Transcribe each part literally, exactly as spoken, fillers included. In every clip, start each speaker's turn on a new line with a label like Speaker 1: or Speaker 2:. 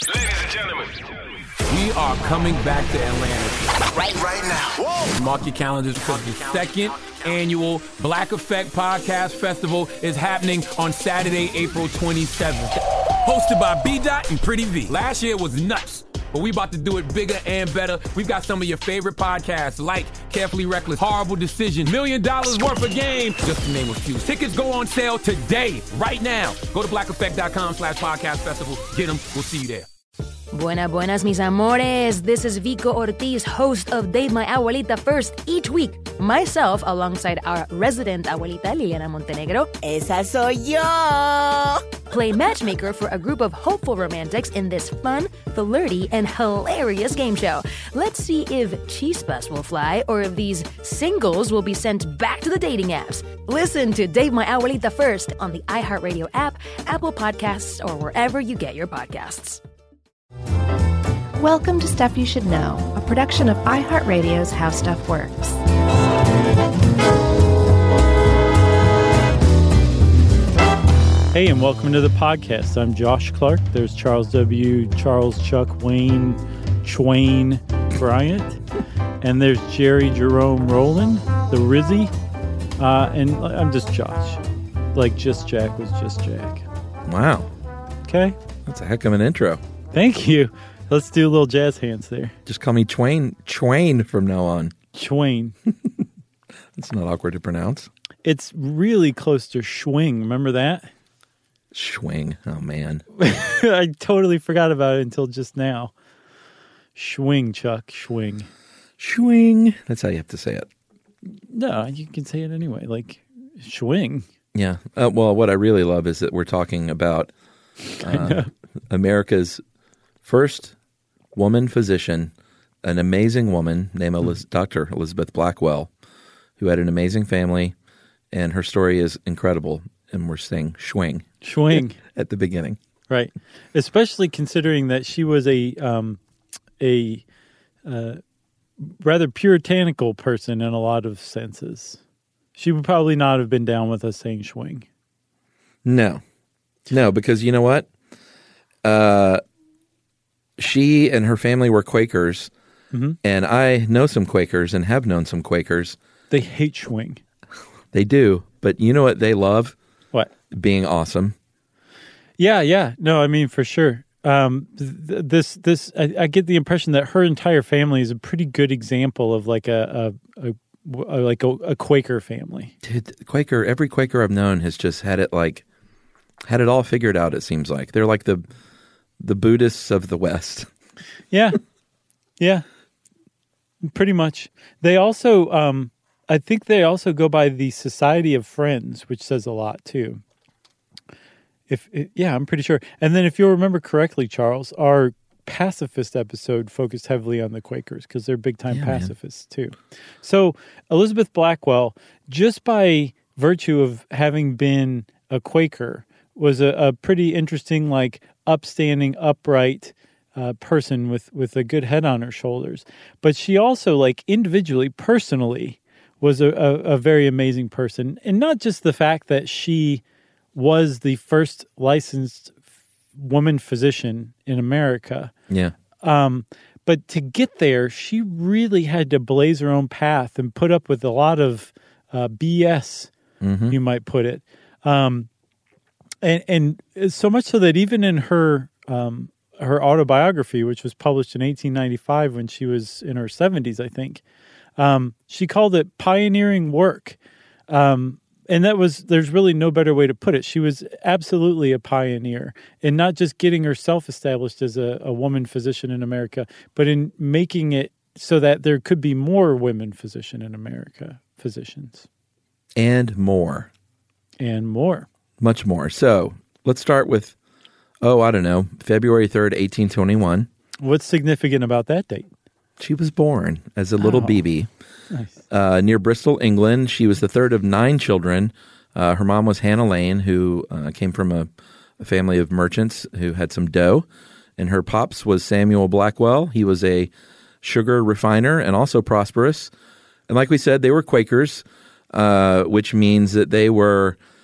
Speaker 1: Ladies and gentlemen,
Speaker 2: we are coming back to Atlanta.
Speaker 1: Right, right now. Whoa.
Speaker 2: Mark your calendars because the second annual Black Effect Podcast Festival is happening on Saturday, April twenty-seventh. Hosted by B-Dot and Pretty V. Last year was nuts, but we about to do it bigger and better. We've got some of your favorite podcasts like Carefully Reckless, Horrible Decision, Million Dollars Worth of Game, just to name a few. Tickets go on sale today, right now. Go to blackeffect.com slash podcast festival. Get them. We'll see you there.
Speaker 3: Buenas, buenas, mis amores. This is Vico Ortiz, host of Date My Abuelita First. Each week, myself, alongside our resident abuelita, Liliana Montenegro,
Speaker 4: esa soy yo,
Speaker 3: play matchmaker for a group of hopeful romantics in this fun, flirty, and hilarious game show. Let's see if chispas will fly or if these singles will be sent back to the dating apps. Listen to Date My Abuelita First on the iHeartRadio app, Apple Podcasts, or wherever you get your podcasts.
Speaker 5: Welcome to Stuff You Should Know, a production of iHeartRadio's How Stuff Works.
Speaker 6: Hey, and welcome to the podcast. I'm Josh Clark. There's Charles W., Charles Chuck Wayne, Chwain Bryant. And there's Jerry Jerome Rowland, the Rizzy. Uh, and I'm just Josh. Like, just Jack was just Jack.
Speaker 7: Wow.
Speaker 6: Okay.
Speaker 7: That's a heck of an intro.
Speaker 6: Thank you. Let's do a little jazz hands there.
Speaker 7: Just call me Chwain, Chwain from now on.
Speaker 6: Chwain.
Speaker 7: It's not awkward to pronounce.
Speaker 6: It's really close to Schwing. Remember that?
Speaker 7: Schwing. Oh, man.
Speaker 6: I totally forgot about it until just now. Schwing, Chuck. Schwing.
Speaker 7: Schwing. That's how you have to say it.
Speaker 6: No, you can say it anyway. Like, Schwing.
Speaker 7: Yeah. Uh, well, what I really love is that we're talking about uh, America's first woman physician, an amazing woman named Eliz- Doctor Elizabeth Blackwell, who had an amazing family, and her story is incredible. And we're saying Schwing.
Speaker 6: Schwing.
Speaker 7: At the beginning.
Speaker 6: Right. Especially considering that she was a um, a uh, rather puritanical person in a lot of senses. She would probably not have been down with us saying Schwing.
Speaker 7: No. No, because you know what? Uh, she and her family were Quakers, mm-hmm. and I know some Quakers and have known some Quakers.
Speaker 6: They hate Schwing.
Speaker 7: They do, but you know what they love?
Speaker 6: What?
Speaker 7: Being awesome.
Speaker 6: Yeah, yeah. No, I mean, for sure. Um, th- this, this, I, I get the impression that her entire family is a pretty good example of like a, a, a, a like a, a Quaker family.
Speaker 7: Dude, Quaker, every Quaker I've known has just had it like, had it all figured out, it seems like. They're like the the Buddhists of the West.
Speaker 6: Yeah. Yeah. Pretty much. They also, um, I think they also go by the Society of Friends, which says a lot too. If it, yeah, I'm pretty sure. And then if you'll remember correctly, Charles, our pacifist episode focused heavily on the Quakers because they're big-time yeah, pacifists man. too. So Elizabeth Blackwell, just by virtue of having been a Quaker, was a, a pretty interesting, like, upstanding, upright uh, person with, with a good head on her shoulders. But she also, like, individually, personally, was a, a, a very amazing person. And not just the fact that she was the first licensed woman physician in America.
Speaker 7: Yeah.
Speaker 6: Um, but to get there, she really had to blaze her own path and put up with a lot of uh, B S, mm-hmm. you might put it. Um, and, and so much so that even in her um, her autobiography, which was published in eighteen ninety-five when she was in her seventies, I think, um, she called it pioneering work. Um, and that was, there's really no better way to put it. She was absolutely a pioneer in not just getting herself established as a, a woman physician in America, but in making it so that there could be more women physician in America, physicians.
Speaker 7: And more.
Speaker 6: And more.
Speaker 7: Much more. So let's start with, oh, I don't know, February third, eighteen twenty-one.
Speaker 6: What's significant about that date?
Speaker 7: She was born as a little
Speaker 6: oh,
Speaker 7: B B
Speaker 6: nice.
Speaker 7: uh, near Bristol, England. She was the third of nine children. Uh, her mom was Hannah Lane, who uh, came from a, a family of merchants who had some dough. And her pops was Samuel Blackwell. He was a sugar refiner and also prosperous. And like we said, they were Quakers, uh, which means that they were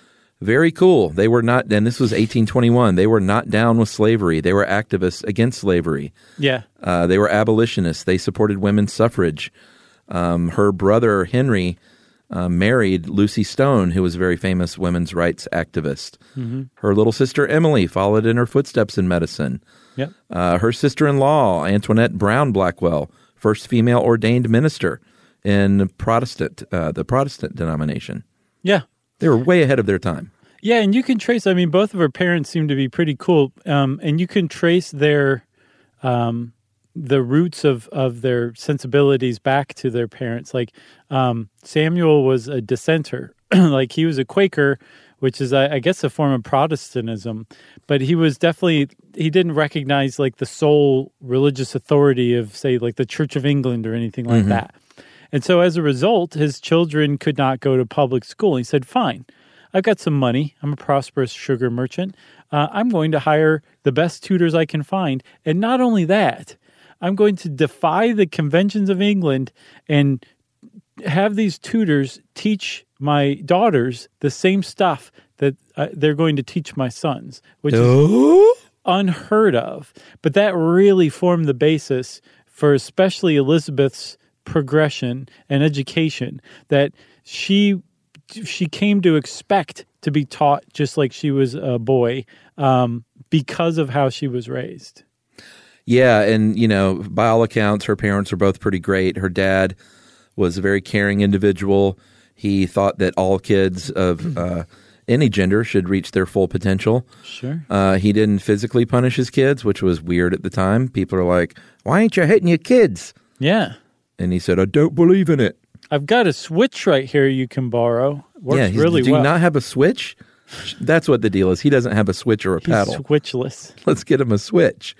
Speaker 7: Very cool. They were not, and this was eighteen twenty-one. They were not down with slavery. They were activists against slavery.
Speaker 6: Yeah.
Speaker 7: Uh, they were abolitionists. They supported women's suffrage. Um, her brother, Henry, uh, married Lucy Stone, who was a very famous women's rights activist.
Speaker 6: Mm-hmm.
Speaker 7: Her little sister, Emily, followed in her footsteps in medicine.
Speaker 6: Yep.
Speaker 7: Uh, her sister-in-law, Antoinette Brown Blackwell, first female ordained minister in Protestant, uh, the Protestant denomination.
Speaker 6: Yeah.
Speaker 7: They were way ahead of their time.
Speaker 6: Yeah, and you can trace, I mean, both of her parents seem to be pretty cool, um, and you can trace their, um, the roots of, of their sensibilities back to their parents. Like um, Samuel was a dissenter, like he was a Quaker, which is, I, I guess, a form of Protestantism, but he was definitely, he didn't recognize like the sole religious authority of, say, like the Church of England or anything like mm-hmm. that. And so as a result, his children could not go to public school. He said, fine, I've got some money. I'm a prosperous sugar merchant. Uh, I'm going to hire the best tutors I can find. And not only that, I'm going to defy the conventions of England and have these tutors teach my daughters the same stuff that uh, they're going to teach my sons, which
Speaker 7: oh?
Speaker 6: is unheard of. But that really formed the basis for especially Elizabeth's progression and education, that she she came to expect to be taught just like she was a boy um, because of how she was raised.
Speaker 7: Yeah, and, you know, by all accounts, her parents were both pretty great. Her dad was a very caring individual. He thought that all kids of uh, any gender should reach their full potential.
Speaker 6: Sure.
Speaker 7: Uh, he didn't physically punish his kids, which was weird at the time. People are like, why ain't you hitting your kids?
Speaker 6: Yeah.
Speaker 7: And he said, I don't believe in it.
Speaker 6: I've got a switch right here you can borrow. Works
Speaker 7: yeah, he's,
Speaker 6: really
Speaker 7: do
Speaker 6: well.
Speaker 7: you not have a switch? That's what the deal is. He doesn't have a switch or a
Speaker 6: He's
Speaker 7: paddle.
Speaker 6: switchless.
Speaker 7: Let's get him a switch.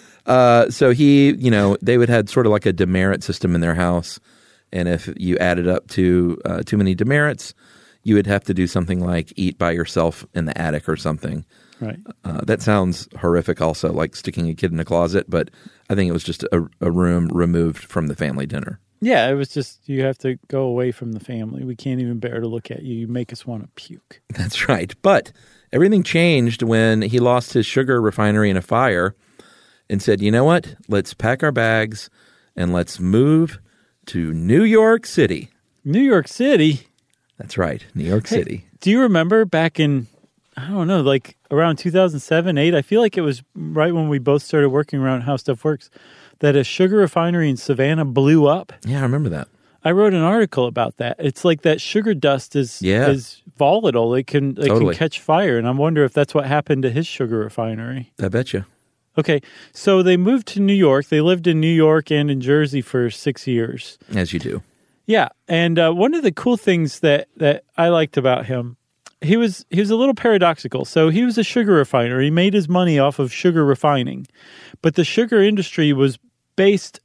Speaker 7: Uh, so he, you know, they would have sort of like a demerit system in their house. And if you added up to uh, too many demerits, you would have to do something like eat by yourself in the attic or something.
Speaker 6: Right.
Speaker 7: Uh, that sounds horrific also, like sticking a kid in a closet, but I think it was just a, a room removed from the family dinner.
Speaker 6: Yeah, it was just, you have to go away from the family. We can't even bear to look at you. You make us want to puke.
Speaker 7: That's right. But everything changed when he lost his sugar refinery in a fire and said, you know what? Let's pack our bags and let's move to New York City.
Speaker 6: New York City?
Speaker 7: That's right, New York
Speaker 6: Hey,
Speaker 7: City.
Speaker 6: Do you remember back in, I don't know, like around two thousand seven, eight? I feel like it was right when we both started working around How Stuff Works, that a sugar refinery in Savannah blew up.
Speaker 7: Yeah, I remember that.
Speaker 6: I wrote an article about that. It's like that sugar dust is
Speaker 7: Yeah.
Speaker 6: is volatile. It can it
Speaker 7: Totally.
Speaker 6: can catch fire, and I wonder if that's what happened to his sugar refinery.
Speaker 7: I bet you.
Speaker 6: Okay, so they moved to New York. They lived in New York and in Jersey for six years.
Speaker 7: As you do.
Speaker 6: Yeah, and uh, one of the cool things that, that I liked about him, he was he was a little paradoxical. So he was a sugar refiner. He made his money off of sugar refining, but the sugar industry was based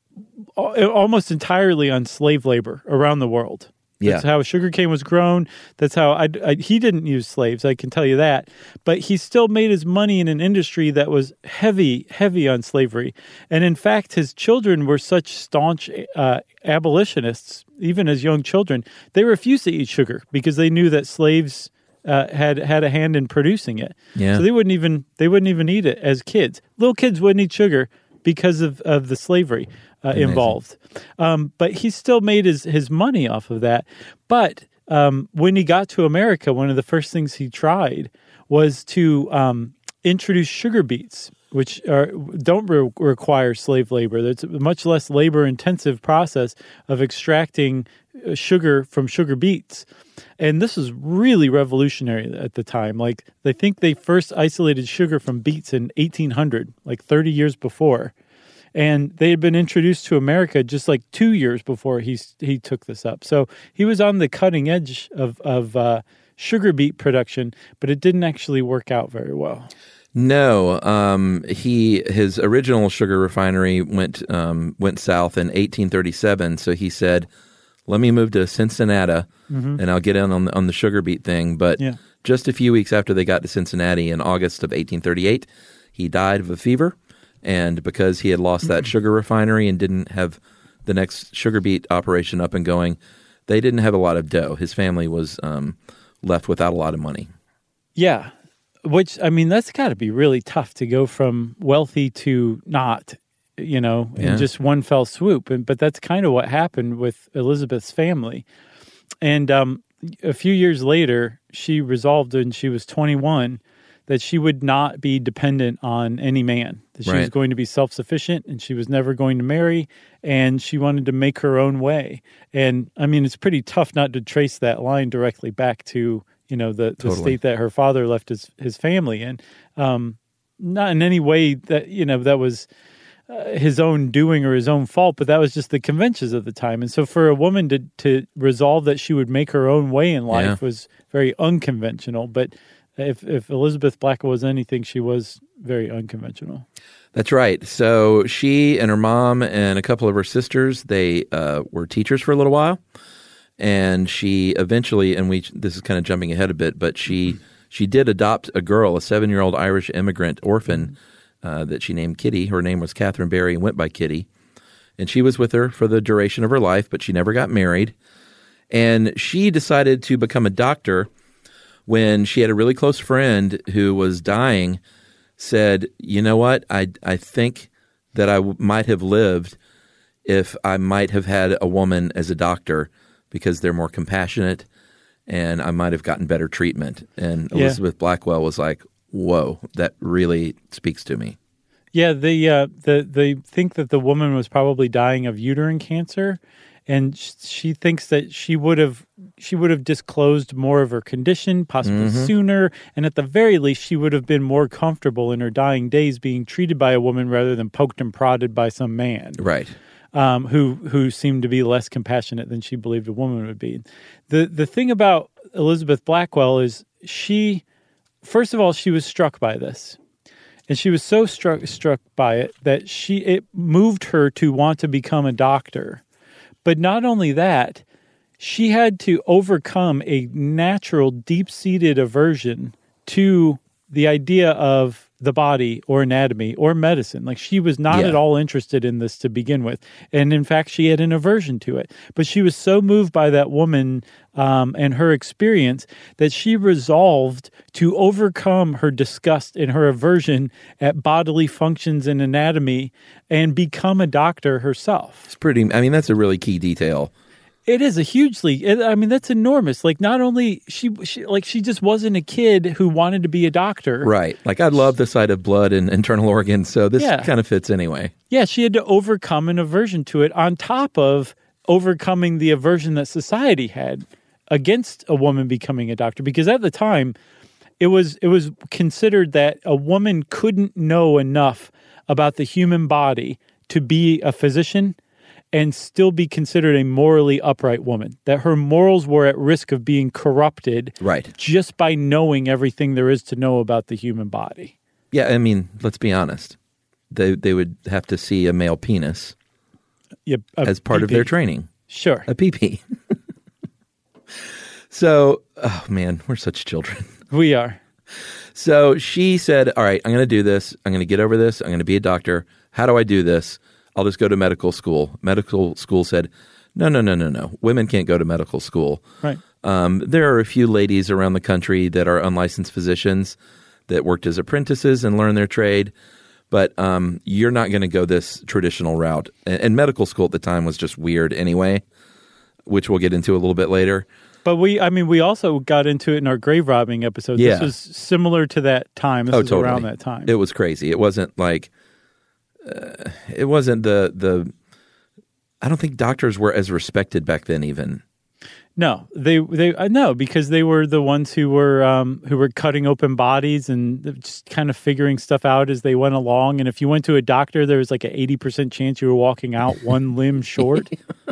Speaker 6: almost entirely on slave labor around the world.
Speaker 7: Yeah.
Speaker 6: That's how sugarcane was grown. That's how I, I, he didn't use slaves, I can tell you that. But he still made his money in an industry that was heavy, heavy on slavery. And in fact, his children were such staunch uh, abolitionists, even as young children, they refused to eat sugar because they knew that slaves uh, had had a hand in producing it.
Speaker 7: Yeah.
Speaker 6: So they wouldn't even they wouldn't even eat it as kids. Little kids wouldn't eat sugar because of, of the slavery uh, involved. Um, but he still made his, his money off of that. But um, when he got to America, one of the first things he tried was to um, introduce sugar beets, which are, don't re- require slave labor. It's a much less labor-intensive process of extracting sugar from sugar beets. And this was really revolutionary at the time. Like, they think they first isolated sugar from beets in eighteen hundred, like thirty years before. And they had been introduced to America just like two years before he he took this up. So he was on the cutting edge of, of uh, sugar beet production, but it didn't actually work out very well.
Speaker 7: No, um, he his original sugar refinery went um, went south in eighteen thirty-seven. So he said, "Let me move to Cincinnati, mm-hmm. and I'll get in on the, on the sugar beet thing." But
Speaker 6: yeah.
Speaker 7: just a few weeks after they got to Cincinnati in August of eighteen thirty-eight, he died of a fever, and because he had lost that sugar refinery and didn't have the next sugar beet operation up and going, they didn't have a lot of dough. His family was um, left without a lot of money.
Speaker 6: Yeah. Which, I mean, that's got to be really tough to go from wealthy to not, you know, in
Speaker 7: Yeah.
Speaker 6: just one fell swoop. And, but that's kind of what happened with Elizabeth's family. And um, a few years later, she resolved when she was twenty-one that she would not be dependent on any man, that she was
Speaker 7: Right.
Speaker 6: going to be self-sufficient and she was never going to marry, and she wanted to make her own way. And, I mean, it's pretty tough not to trace that line directly back to, you know, the, the
Speaker 7: Totally.
Speaker 6: state that her father left his, his family in. Um, not in any way that, you know, that was uh, his own doing or his own fault, but that was just the conventions of the time. And so for a woman to, to resolve that she would make her own way in life
Speaker 7: Yeah.
Speaker 6: was very unconventional. But if, if Elizabeth Blackwell was anything, she was very unconventional.
Speaker 7: That's right. So she and her mom and a couple of her sisters, they uh, were teachers for a little while. And she eventually, and we this is kind of jumping ahead a bit, but she she did adopt a girl, a seven-year-old Irish immigrant orphan uh, that she named Kitty. Her name was Catherine Barry and went by Kitty. And she was with her for the duration of her life, but she never got married. And she decided to become a doctor when she had a really close friend who was dying, said, you know what, I, I think that I w- might have lived if I might have had a woman as a doctor, because they're more compassionate and I might have gotten better treatment. And
Speaker 6: Yeah.
Speaker 7: Elizabeth Blackwell was like, whoa, that really speaks to me.
Speaker 6: Yeah, they uh, the they think that the woman was probably dying of uterine cancer, and sh- she thinks that she would have she would have disclosed more of her condition, possibly
Speaker 7: Mm-hmm.
Speaker 6: sooner, and at the very least, she would have been more comfortable in her dying days being treated by a woman rather than poked and prodded by some man.
Speaker 7: Right.
Speaker 6: Um, who who seemed to be less compassionate than she believed a woman would be. The the thing about Elizabeth Blackwell is she, first of all, she was struck by this. And she was so struck struck by it that she it moved her to want to become a doctor. But not only that, she had to overcome a natural, deep-seated aversion to the idea of the body or anatomy or medicine. Like, she was not
Speaker 7: Yeah.
Speaker 6: at all interested in this to begin with. And in fact, she had an aversion to it. But she was so moved by that woman um, and her experience that she resolved to overcome her disgust and her aversion at bodily functions and anatomy and become a doctor herself.
Speaker 7: It's pretty, I mean, that's a really key detail.
Speaker 6: It is a hugely, it, I mean, that's enormous. Like, not only she, she, like, she just wasn't a kid who wanted to be a doctor.
Speaker 7: Right. Like, I love the sight of blood and internal organs, so this
Speaker 6: Yeah.
Speaker 7: kind of fits anyway.
Speaker 6: Yeah, she had to overcome an aversion to it on top of overcoming the aversion that society had against a woman becoming a doctor. Because at the time, it was it was considered that a woman couldn't know enough about the human body to be a physician and still be considered a morally upright woman, that her morals were at risk of being corrupted
Speaker 7: Right.
Speaker 6: just by knowing everything there is to know about the human body.
Speaker 7: Yeah, I mean, let's be honest. They they would have to see a male penis
Speaker 6: Yeah, a
Speaker 7: as part of
Speaker 6: P P.
Speaker 7: their training,
Speaker 6: Sure.
Speaker 7: a P P. So, oh man, we're such children.
Speaker 6: We are.
Speaker 7: So she said, all right, I'm going to do this. I'm going to get over this. I'm going to be a doctor. How do I do this? I'll just go to medical school. Medical school said, no, no, no, no, no. Women can't go to medical school.
Speaker 6: Right.
Speaker 7: Um, there are a few ladies around the country that are unlicensed physicians that worked as apprentices and learned their trade. But um, you're not going to go this traditional route. And, and medical school at the time was just weird anyway, which we'll get into a little bit later.
Speaker 6: But we, I mean, we also got into it in our grave robbing episode.
Speaker 7: Yeah.
Speaker 6: This was similar to that time. This
Speaker 7: oh,
Speaker 6: was
Speaker 7: totally.
Speaker 6: around that time.
Speaker 7: It was crazy. It wasn't like, uh, it wasn't the, the, I don't think doctors were as respected back then even.
Speaker 6: no, they, they, uh, no, because they were the ones who were, um, who were cutting open bodies and just kind of figuring stuff out as they went along. And if you went to a doctor, there was like an eighty percent chance you were walking out one limb short.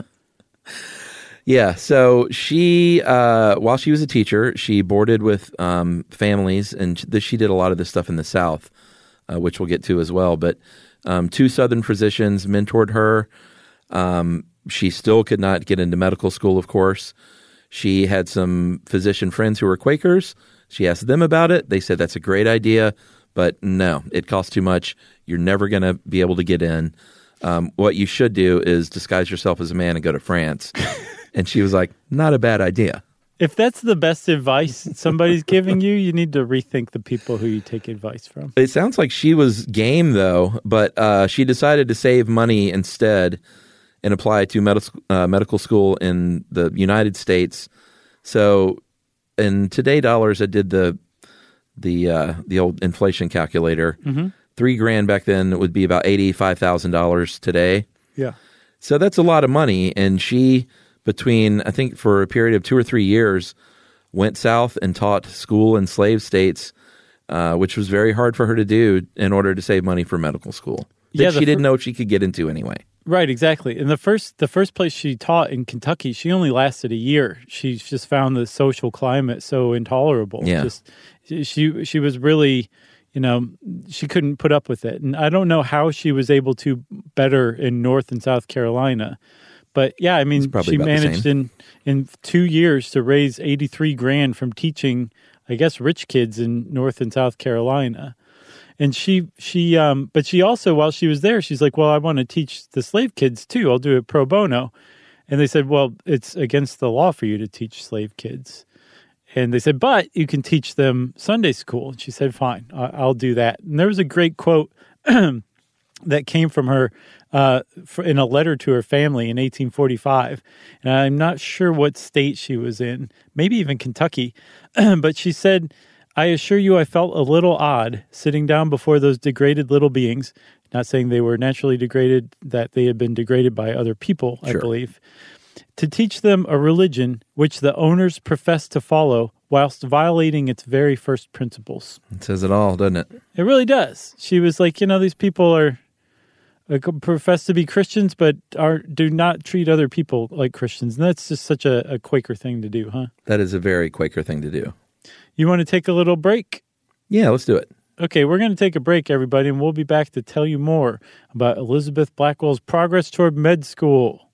Speaker 7: Yeah, so she, uh, while she was a teacher, she boarded with um, families, and th- she did a lot of this stuff in the South, uh, which we'll get to as well. But um, two Southern physicians mentored her. Um, she still could not get into medical school, of course. She had some physician friends who were Quakers. She asked them about it. They said, that's a great idea, but no, it costs too much. You're never going to be able to get in. Um, what you should do is disguise yourself as a man and go to France. And she was like, not a bad idea.
Speaker 6: If that's the best advice somebody's giving you, you need to rethink the people who you take advice from.
Speaker 7: It sounds like she was game, though, but uh, she decided to save money instead and apply to med- uh, medical school in the United States. So in today dollars, I did the the uh, the old inflation calculator. Mm-hmm. Three grand back then would be about eighty-five thousand dollars today.
Speaker 6: Yeah.
Speaker 7: So that's a lot of money. And she, between, I think for a period of two or three years, went south and taught school in slave states, uh, which was very hard for her to do in order to save money for medical school that
Speaker 6: Yeah,
Speaker 7: she
Speaker 6: the
Speaker 7: didn't
Speaker 6: fir-
Speaker 7: know she could get into anyway.
Speaker 6: Right, exactly. And the first the first place she taught in Kentucky, she only lasted a year. She just found the social climate so intolerable.
Speaker 7: Yeah.
Speaker 6: Just she she was really, you know, she couldn't put up with it. And I don't know how she was able to better in North and South Carolina. But yeah, I mean,
Speaker 7: probably
Speaker 6: she
Speaker 7: about the
Speaker 6: managed in in two years to raise eighty-three grand from teaching, I guess, rich kids in North and South Carolina. And she, she, um, but she also, while she was there, she's like, well, I want to teach the slave kids too. I'll do it pro bono. And they said, well, it's against the law for you to teach slave kids. And they said, but you can teach them Sunday school. And she said, fine, I- I'll do that. And there was a great quote that came from her uh, for, in a letter to her family in eighteen forty-five. And I'm not sure what state she was in, maybe even Kentucky. But she said, I assure you I felt a little odd sitting down before those degraded little beings, not saying they were naturally degraded, that they had been degraded by other people,
Speaker 7: Sure.
Speaker 6: I believe, to teach them a religion which the owners profess to follow whilst violating its very first principles.
Speaker 7: It says it all, doesn't it?
Speaker 6: It really does. She was like, you know, these people are uh, profess to be Christians, but are do not treat other people like Christians. And that's just such a, a Quaker thing to do, huh?
Speaker 7: That is a very Quaker thing to do.
Speaker 6: You want to take a little break?
Speaker 7: Yeah, let's do it.
Speaker 6: Okay, we're going to take a break, everybody, and we'll be back to tell you more about Elizabeth Blackwell's progress toward med school.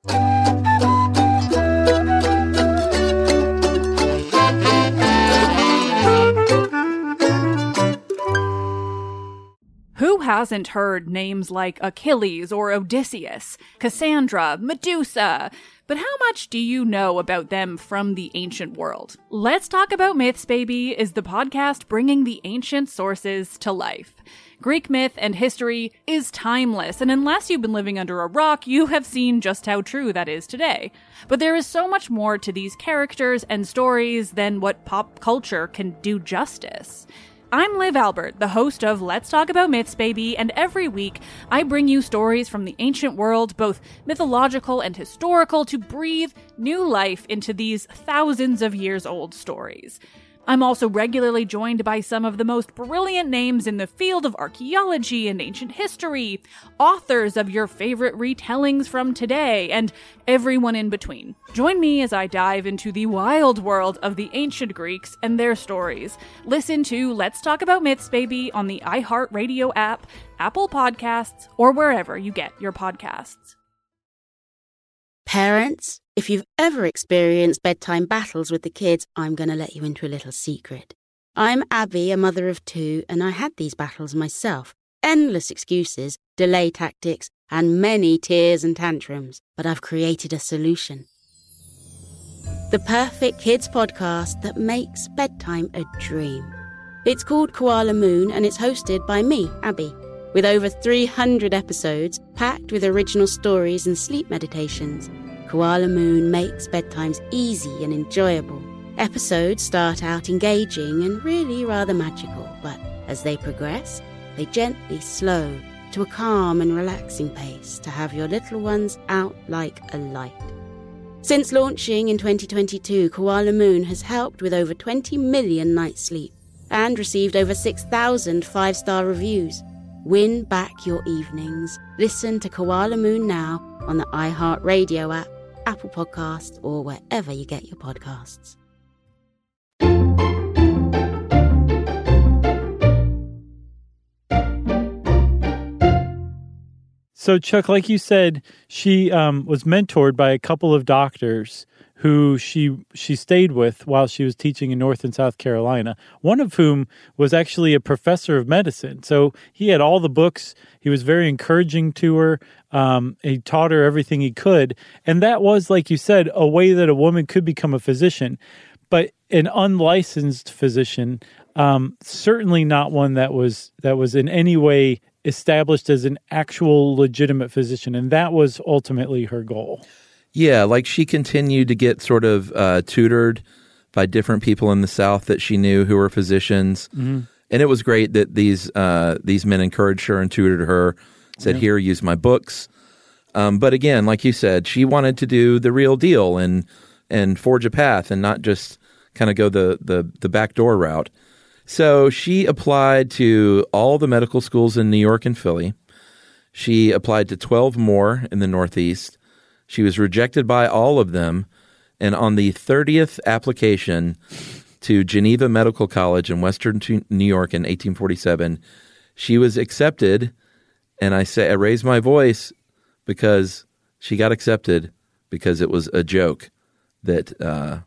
Speaker 8: Who hasn't heard names like Achilles or Odysseus, Cassandra, Medusa? But how much do you know about them from the ancient world? Let's Talk About Myths, Baby is the podcast bringing the ancient sources to life. Greek myth and history is timeless, and unless you've been living under a rock, you have seen just how true that is today. But there is so much more to these characters and stories than what pop culture can do justice. I'm Liv Albert, the host of Let's Talk About Myths, Baby, and every week I bring you stories from the ancient world, both mythological and historical, to breathe new life into these thousands of years old stories. I'm also regularly joined by some of the most brilliant names in the field of archaeology and ancient history, authors of your favorite retellings from today, and everyone in between. Join me as I dive into the wild world of the ancient Greeks and their stories. Listen to Let's Talk About Myths, Baby on the iHeartRadio app, Apple Podcasts, or wherever you get your podcasts.
Speaker 4: Parents, if you've ever experienced bedtime battles with the kids, I'm going to let you into a little secret. I'm Abby, a mother of two, and I had these battles myself. Endless excuses, delay tactics, and many tears and tantrums. But I've created a solution. The perfect kids podcast that makes bedtime a dream. It's called Koala Moon, and it's hosted by me, Abby. With over three hundred episodes, packed with original stories and sleep meditations, Koala Moon makes bedtimes easy and enjoyable. Episodes start out engaging and really rather magical, but as they progress, they gently slow to a calm and relaxing pace to have your little ones out like a light. Since launching in twenty twenty-two, Koala Moon has helped with over twenty million nights sleep and received over six thousand five-star reviews. Win back your evenings. Listen to Koala Moon now on the iHeartRadio app, Apple Podcasts, or wherever you get your podcasts.
Speaker 6: So, Chuck, like you said, she um, was mentored by a couple of doctors who she she stayed with while she was teaching in North and South Carolina, one of whom was actually a professor of medicine. So he had all the books. He was very encouraging to her. Um, he taught her everything he could. And that was, like you said, a way that a woman could become a physician. But an unlicensed physician, um, certainly not one that was that was in any way established as an actual legitimate physician. And that was ultimately her goal.
Speaker 7: Yeah, like she continued to get sort of uh, tutored by different people in the South that she knew who were physicians. Mm-hmm. And it was great that these uh, these men encouraged her and tutored her, said, yeah. here, use my books. Um, but again, like you said, she wanted to do the real deal and and forge a path and not just kind of go the, the, the backdoor route. So she applied to all the medical schools in New York and Philly. She applied to twelve more in the Northeast. She was rejected by all of them, and on the thirtieth application to Geneva Medical College in Western New York in eighteen forty-seven, she was accepted, and I say I raised my voice because she got accepted because it was a joke that, uh,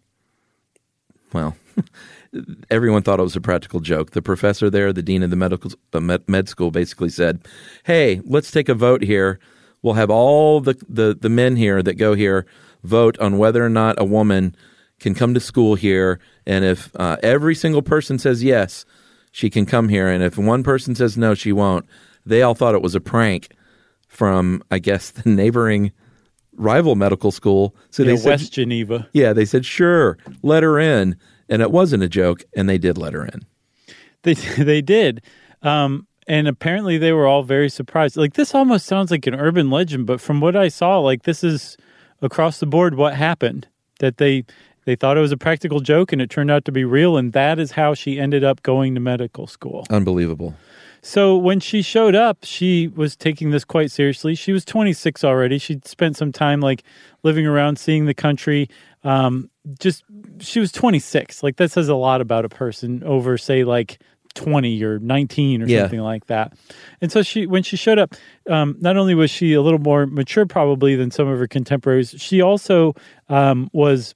Speaker 7: well, everyone thought it was a practical joke. The professor there, the dean of the medical uh, med, med school, basically said, hey, let's take a vote here. We'll have all the, the, the men here that go here vote on whether or not a woman can come to school here. And if uh, every single person says yes, she can come here. And if one person says no, she won't. They all thought it was a prank from, I guess, the neighboring rival medical school. So
Speaker 6: yeah,
Speaker 7: they said,
Speaker 6: West Geneva.
Speaker 7: Yeah, they said, sure, let her in. And it wasn't a joke, and they did let her in.
Speaker 6: They they did. Um, and apparently they were all very surprised. Like, this almost sounds like an urban legend, but from what I saw, like, this is across the board what happened. That they they thought it was a practical joke, and it turned out to be real, and that is how she ended up going to medical school.
Speaker 7: Unbelievable.
Speaker 6: So when she showed up, she was taking this quite seriously. She was twenty-six already. She'd spent some time, like, living around, seeing the country. Um, just, she was twenty-six. Like, that says a lot about a person over, say, like, twenty or nineteen or
Speaker 7: yeah.
Speaker 6: something like that. And so she, when she showed up, um, not only was she a little more mature probably than some of her contemporaries, she also um, was...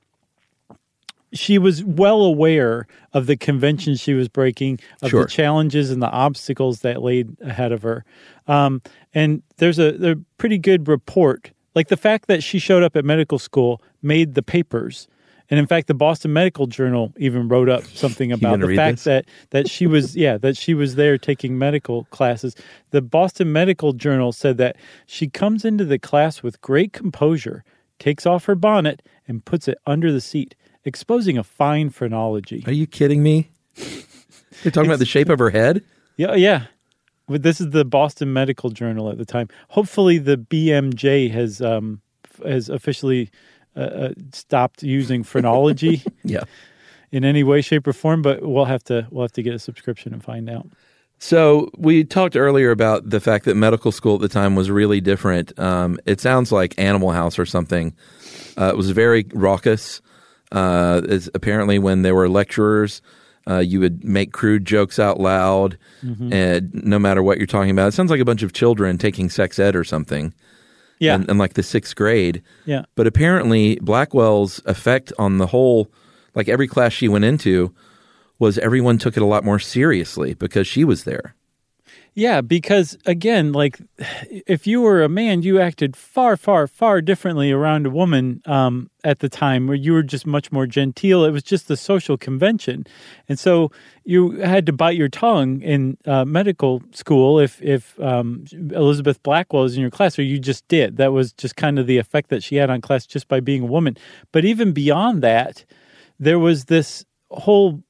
Speaker 6: She was well aware of the conventions she was breaking, of
Speaker 7: sure.
Speaker 6: the challenges and the obstacles that laid ahead of her. Um, and there's a, a pretty good report. Like, the fact that she showed up at medical school made the papers. And in fact, the Boston Medical Journal even wrote up something about the fact
Speaker 7: this?
Speaker 6: that that she was, yeah, that she was there taking medical classes. The Boston Medical Journal said that she comes into the class with great composure, takes off her bonnet, and puts it under the seat, exposing a fine phrenology.
Speaker 7: Are you kidding me? You're talking about the shape of her head?
Speaker 6: Yeah, yeah. But this is the Boston Medical Journal at the time. Hopefully, the B M J has um, has officially uh, stopped using phrenology.
Speaker 7: yeah.
Speaker 6: In any way, shape, or form. But we'll have to we'll have to get a subscription and find out.
Speaker 7: So we talked earlier about the fact that medical school at the time was really different. Um, it sounds like Animal House or something. Uh, it was very raucous. Uh, is apparently when there were lecturers, uh, you would make crude jokes out loud, mm-hmm. and no matter what you're talking about. It sounds like a bunch of children taking sex ed or something.
Speaker 6: Yeah.
Speaker 7: In, in like the sixth grade.
Speaker 6: Yeah.
Speaker 7: But apparently Blackwell's effect on the whole, like every class she went into, was everyone took it a lot more seriously because she was there.
Speaker 6: Yeah, because, again, like, if you were a man, you acted far, far, far differently around a woman um, at the time, where you were just much more genteel. It was just the social convention. And so you had to bite your tongue in uh, medical school if, if um, Elizabeth Blackwell was in your class, or you just did. That was just kind of the effect that she had on class just by being a woman. But even beyond that, there was this whole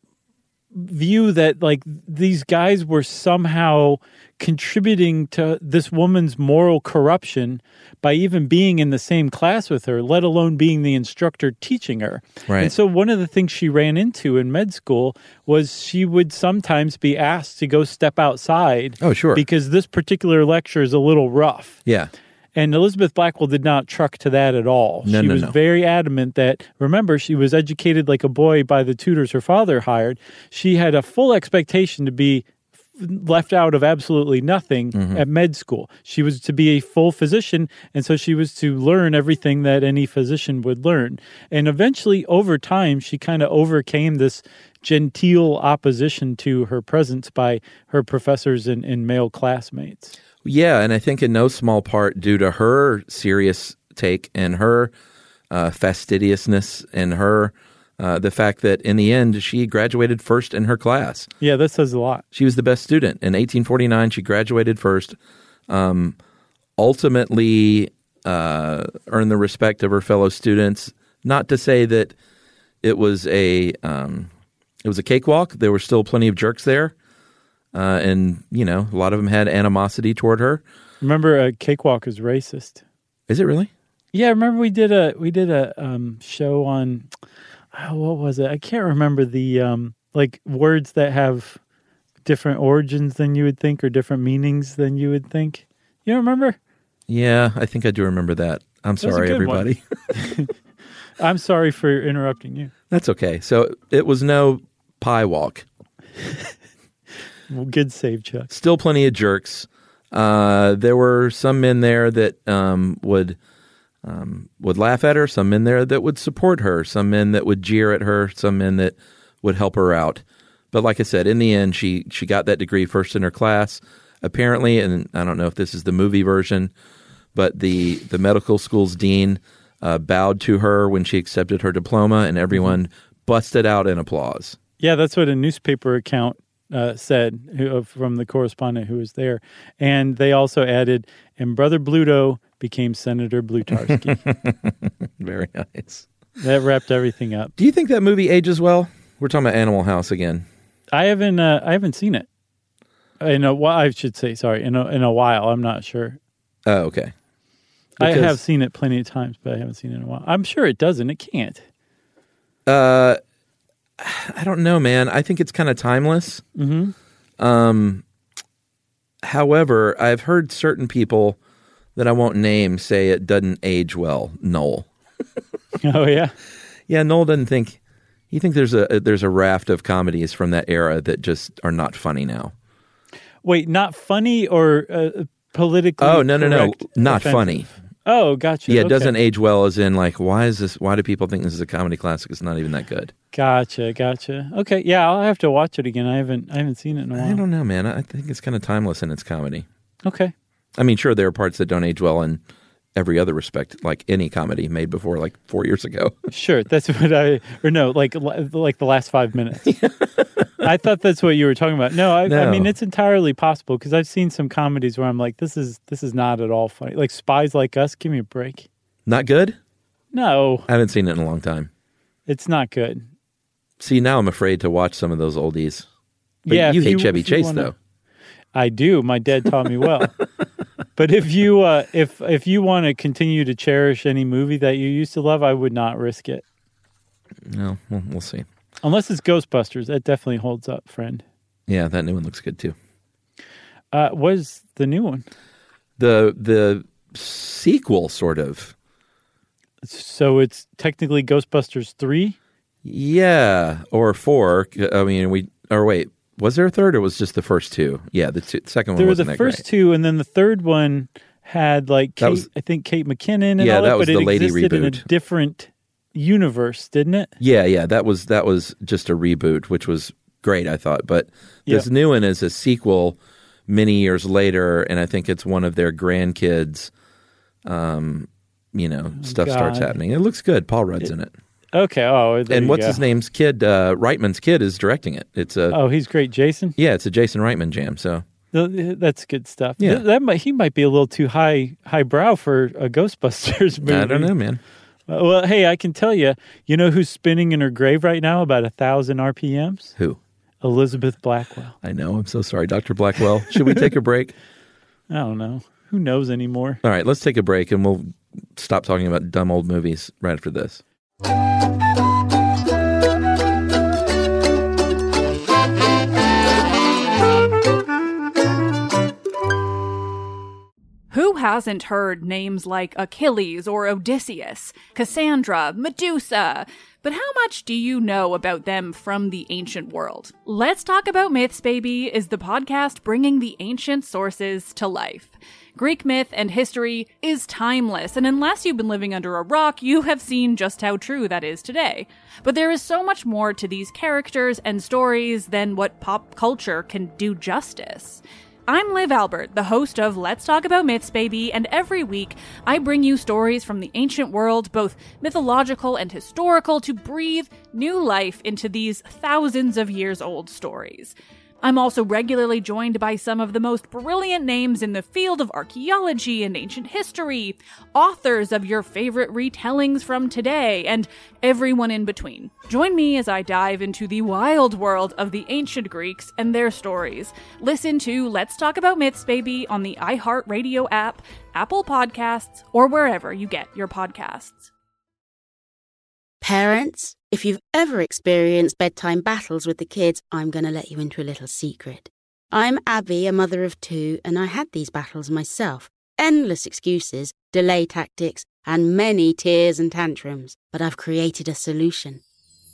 Speaker 6: view that, like, these guys were somehow contributing to this woman's moral corruption by even being in the same class with her, let alone being the instructor teaching her.
Speaker 7: Right.
Speaker 6: And so one of the things she ran into in med school was she would sometimes be asked to go step outside.
Speaker 7: Oh, sure.
Speaker 6: Because this particular lecture is a little rough.
Speaker 7: Yeah.
Speaker 6: And Elizabeth Blackwell did not truck to that at all.
Speaker 7: No,
Speaker 6: she
Speaker 7: no,
Speaker 6: was
Speaker 7: no.
Speaker 6: very adamant that, remember, she was educated like a boy by the tutors her father hired. She had a full expectation to be left out of absolutely nothing
Speaker 7: Mm-hmm.
Speaker 6: at med school. She was to be a full physician, and so she was to learn everything that any physician would learn. And eventually, over time, she kind of overcame this genteel opposition to her presence by her professors and, and male classmates.
Speaker 7: Yeah, and I think in no small part due to her serious take and her uh, fastidiousness and her uh, the fact that in the end she graduated first in her class.
Speaker 6: Yeah, that says a lot.
Speaker 7: She was the best student. In eighteen forty-nine, she graduated first, um, ultimately uh, earned the respect of her fellow students. Not to say that it was a um, it was a cakewalk. There were still plenty of jerks there. Uh, and, you know, a lot of them had animosity toward her.
Speaker 6: Remember, a cakewalk is racist.
Speaker 7: Is it really?
Speaker 6: Yeah, remember we did a we did a um, show on oh, what was it? I can't remember the um, like words that have different origins than you would think or different meanings than you would think. You don't remember?
Speaker 7: Yeah, I think I do remember that. I'm
Speaker 6: That was a
Speaker 7: sorry,
Speaker 6: good
Speaker 7: everybody.
Speaker 6: I'm sorry for interrupting you.
Speaker 7: That's okay. So it was no pie walk.
Speaker 6: Well, good save, Chuck.
Speaker 7: Still plenty of jerks. Uh, there were some men there that um, would um, would laugh at her, some men there that would support her, some men that would jeer at her, some men that would help her out. But like I said, in the end, she she got that degree first in her class. Apparently, and I don't know if this is the movie version, but the, the medical school's dean uh, bowed to her when she accepted her diploma, and everyone busted out in applause.
Speaker 6: Yeah, that's what a newspaper account uh, said who, from the correspondent who was there. And they also added, and Brother Bluto became Senator Blutarski.
Speaker 7: Very nice.
Speaker 6: That wrapped everything up.
Speaker 7: Do you think that movie ages well? We're talking about Animal House again.
Speaker 6: I haven't uh, I haven't seen it. In a while, I should say, sorry, in a, in a while. I'm not sure.
Speaker 7: Oh, okay.
Speaker 6: I
Speaker 7: Because-
Speaker 6: have seen it plenty of times, but I haven't seen it in a while. I'm sure it doesn't. It can't.
Speaker 7: Uh, I don't know, man. I think it's kind of timeless.
Speaker 6: Mm-hmm.
Speaker 7: Um, however, I've heard certain people that I won't name say it doesn't age well. Noel.
Speaker 6: Oh, yeah?
Speaker 7: Yeah, Noel doesn't think. You think there's a there's a raft of comedies from that era that just are not funny now.
Speaker 6: Wait, not funny or uh, politically
Speaker 7: Oh no no no,
Speaker 6: correct,
Speaker 7: not
Speaker 6: offensive?
Speaker 7: funny.
Speaker 6: Oh, gotcha.
Speaker 7: Yeah, it
Speaker 6: Okay.
Speaker 7: doesn't age well. As in, like, why is this? Why do people think this is a comedy classic? It's not even that good.
Speaker 6: Gotcha, gotcha. Okay, yeah, I'll have to watch it again. I haven't, I haven't seen it in a while.
Speaker 7: I don't know, man. I think it's kind of timeless in its comedy.
Speaker 6: Okay.
Speaker 7: I mean, sure, there are parts that don't age well in every other respect, like any comedy made before like four years ago.
Speaker 6: Sure, that's what I, or no, like like the last five minutes. I thought that's what you were talking about. No, I, I
Speaker 7: No.
Speaker 6: mean it's entirely possible because I've seen some comedies where I'm like, this is this is not at all funny. Like Spies Like Us, give me a break.
Speaker 7: Not good?
Speaker 6: No,
Speaker 7: I haven't seen it in a long time.
Speaker 6: it's not good.
Speaker 7: See, now I'm afraid to watch some of those oldies. But
Speaker 6: Yeah,
Speaker 7: you
Speaker 6: if
Speaker 7: hate
Speaker 6: you-
Speaker 7: Chevy
Speaker 6: if you
Speaker 7: Chase,
Speaker 6: wanna-
Speaker 7: though.
Speaker 6: I do. My dad taught me well. But if you uh, if if you want to continue to cherish any movie that you used to love, I would not risk it.
Speaker 7: No, well, we'll see.
Speaker 6: Unless it's Ghostbusters, that definitely holds up, friend.
Speaker 7: Yeah, that new one looks good too.
Speaker 6: Uh, what is the new one?
Speaker 7: The the sequel, sort of.
Speaker 6: So it's technically Ghostbusters three?
Speaker 7: Yeah, or four. I mean, we or wait, was there a third, or was just the first two? Yeah, the two, second one
Speaker 6: There were
Speaker 7: wasn't
Speaker 6: the
Speaker 7: that
Speaker 6: first
Speaker 7: great.
Speaker 6: two, and then the third one had like
Speaker 7: That
Speaker 6: Kate,
Speaker 7: was-
Speaker 6: I think Kate McKinnon and
Speaker 7: Yeah,
Speaker 6: all
Speaker 7: that
Speaker 6: that,
Speaker 7: was
Speaker 6: but it
Speaker 7: the lady
Speaker 6: existed in a
Speaker 7: reboot.
Speaker 6: different universe, didn't it?
Speaker 7: Yeah, yeah, that was that was just a reboot, which was great, I thought. But this
Speaker 6: Yeah.
Speaker 7: new one is a sequel many years later, and I think it's one of their grandkids. Um, you know, stuff starts
Speaker 6: God.
Speaker 7: happening. It looks good. Paul Rudd's in it,
Speaker 6: Okay. Oh, there
Speaker 7: and
Speaker 6: you
Speaker 7: what's
Speaker 6: go.
Speaker 7: his name's kid? Uh, Reitman's kid is directing it. It's a
Speaker 6: Oh, he's great, Jason.
Speaker 7: yeah, it's a Jason Reitman jam. So
Speaker 6: Th- That's good stuff.
Speaker 7: Yeah.
Speaker 6: Th- that might he might be a little too high highbrow for a Ghostbusters movie.
Speaker 7: I don't know, man.
Speaker 6: Uh, Well, hey, I can tell you. You know who's spinning in her grave right now, about a thousand R P Ms?
Speaker 7: Who?
Speaker 6: Elizabeth Blackwell.
Speaker 7: I know. I'm so sorry, Doctor Blackwell. Should we take a break?
Speaker 6: I don't know. Who knows anymore?
Speaker 7: All right, let's take a break, and we'll stop talking about dumb old movies right after this.
Speaker 8: Who hasn't heard names like Achilles or Odysseus, Cassandra, Medusa? But how much do you know about them from the ancient world? Let's Talk About Myths, Baby is the podcast bringing the ancient sources to life. Greek myth and history is timeless, and unless you've been living under a rock, you have seen just how true that is today. But there is so much more to these characters and stories than what pop culture can do justice. I'm Liv Albert, the host of Let's Talk About Myths, Baby, and every week I bring you stories from the ancient world, both mythological and historical, to breathe new life into these thousands of years old stories. I'm also regularly joined by some of the most brilliant names in the field of archaeology and ancient history, authors of your favorite retellings from today, and everyone in between. Join me as I dive into the wild world of the ancient Greeks and their stories. Listen to Let's Talk About Myths, Baby on the iHeartRadio app, Apple Podcasts, or wherever you get your podcasts.
Speaker 4: Parents, if you've ever experienced bedtime battles with the kids, I'm going to let you into a little secret. I'm Abby, a mother of two, and I had these battles myself. Endless excuses, delay tactics, and many tears and tantrums. But I've created a solution.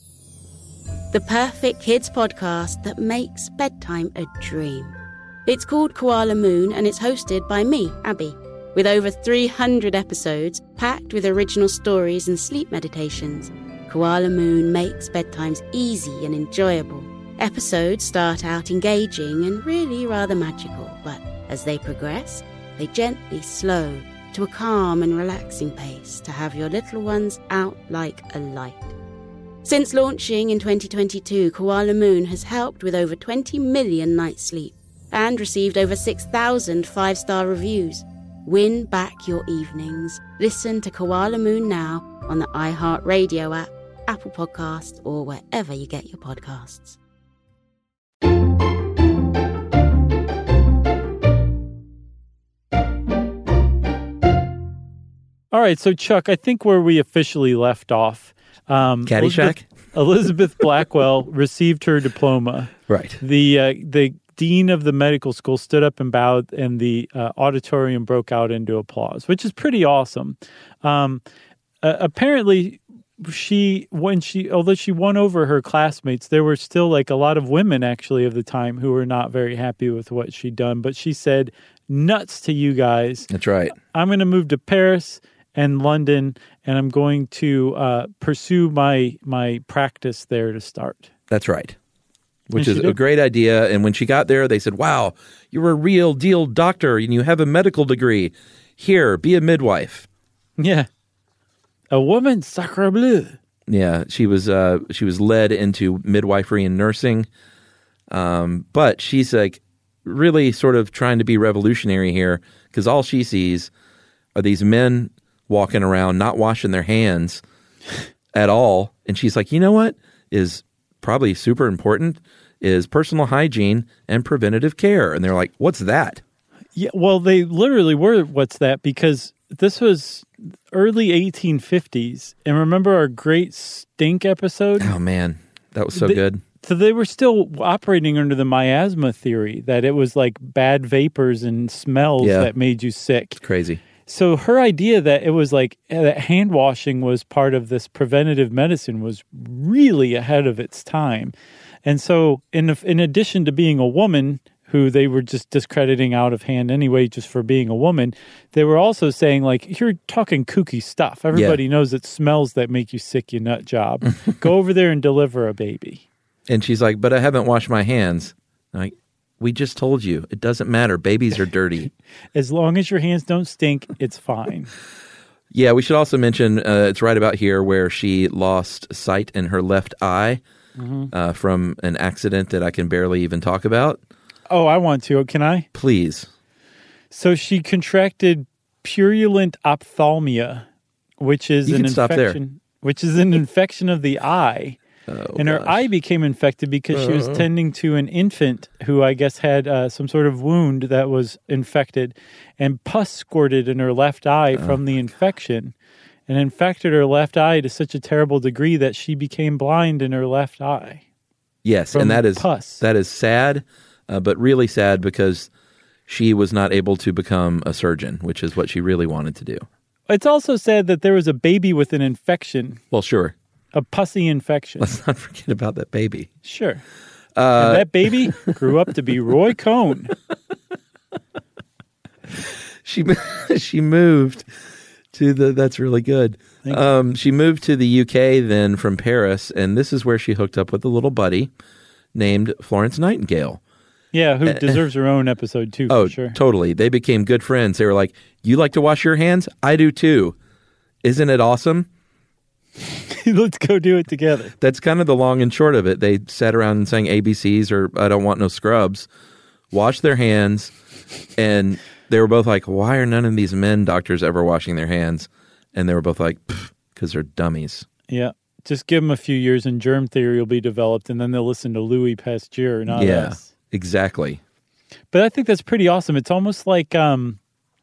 Speaker 4: The perfect kids podcast that makes bedtime a dream. It's called Koala Moon, and it's hosted by me, Abby. With over three hundred episodes, packed with original stories and sleep meditations, Koala Moon makes bedtimes easy and enjoyable. Episodes start out engaging and really rather magical, but as they progress, they gently slow to a calm and relaxing pace to have your little ones out like a light. Since launching in twenty twenty-two, Koala Moon has helped with over twenty million nights sleep and received over six thousand five-star reviews. Win back your evenings. Listen to Koala Moon now on the iHeartRadio app, Apple Podcasts, or wherever you get your podcasts.
Speaker 6: All right, so Chuck, I think where we officially left off, um,
Speaker 7: Caddyshack?
Speaker 6: Elizabeth, Elizabeth Blackwell received her diploma.
Speaker 7: Right.
Speaker 6: The uh, the dean of the medical school stood up and bowed, and the uh, auditorium broke out into applause, which is pretty awesome. Um, uh, apparently, she when she although she won over her classmates, there were still like a lot of women actually of the time who were not very happy with what she'd done. But she said, "Nuts to you guys!
Speaker 7: That's right.
Speaker 6: I'm going to move to Paris and London, and I'm going to uh, pursue my my practice there to start."
Speaker 7: That's right. Which
Speaker 6: And
Speaker 7: is
Speaker 6: she
Speaker 7: a
Speaker 6: did.
Speaker 7: great idea. And when she got there, they said, wow, you're a real deal doctor and you have a medical degree. Here, be a midwife.
Speaker 6: Yeah, a woman, sacre bleu.
Speaker 7: Yeah, she was uh, she was led into midwifery and nursing. Um, but she's like really sort of trying to be revolutionary here because all she sees are these men walking around not washing their hands at all. And she's like, you know what is probably super important is personal hygiene and preventative care. And they're like, what's that?
Speaker 6: Yeah, well, they literally were, what's that? Because this was early eighteen fifties. And remember our great stink episode?
Speaker 7: Oh, man, that was so
Speaker 6: They-
Speaker 7: good.
Speaker 6: So they were still operating under the miasma theory that it was like bad vapors and smells
Speaker 7: Yeah.
Speaker 6: that made you sick.
Speaker 7: Crazy.
Speaker 6: So her idea that it was like that hand washing was part of this preventative medicine was really ahead of its time. And so in in addition to being a woman who they were just discrediting out of hand anyway just for being a woman, they were also saying like, you're talking kooky stuff. Everybody knows it smells that make you sick, you nut job. Go over there and deliver a baby.
Speaker 7: And she's like, but I haven't washed my hands. I'm like, we just told you. It doesn't matter. Babies are dirty.
Speaker 6: As long as your hands don't stink, it's fine.
Speaker 7: Yeah, we should also mention, uh, it's right about here where she lost sight in her left eye uh, from an accident that I can barely even talk about.
Speaker 6: Oh, I want to. Can I?
Speaker 7: Please.
Speaker 6: So she contracted purulent ophthalmia, which is
Speaker 7: You
Speaker 6: an
Speaker 7: can stop there.
Speaker 6: infection, which is an infection of the eye.
Speaker 7: Oh,
Speaker 6: and her
Speaker 7: gosh.
Speaker 6: eye became infected because she was tending to an infant who I guess had uh, some sort of wound that was infected, and pus squirted in her left eye from the infection and infected her left eye to such a terrible degree that she became blind in her left eye.
Speaker 7: Yes,
Speaker 6: From
Speaker 7: and that is
Speaker 6: pus.
Speaker 7: that is sad, uh, but really sad because she was not able to become a surgeon, which is what she really wanted to do.
Speaker 6: It's also said that there was a baby with an infection,
Speaker 7: Well, sure.
Speaker 6: a pussy infection.
Speaker 7: Let's not forget about that baby.
Speaker 6: Sure. Uh, and that baby grew up to be Roy Cohn.
Speaker 7: She she moved to the. That's really good. Um, she moved to the U K then from Paris, and this is where she hooked up with a little buddy named Florence Nightingale.
Speaker 6: Yeah, who deserves her own episode too, for
Speaker 7: Oh,
Speaker 6: sure.
Speaker 7: totally. They became good friends. They were like, "You like to wash your hands? I do too. Isn't it awesome?"
Speaker 6: Let's go do it together.
Speaker 7: That's kind of the long and short of it. They sat around and sang A B Cs or I don't want no scrubs, washed their hands, and they were both like, why are none of these men doctors ever washing their hands? And they were both like, because they're dummies.
Speaker 6: Yeah. Just give them a few years and germ theory will be developed, and then they'll listen to Louis Pasteur, not
Speaker 7: yeah,
Speaker 6: us.
Speaker 7: Exactly.
Speaker 6: But I think that's pretty awesome. It's almost like, um,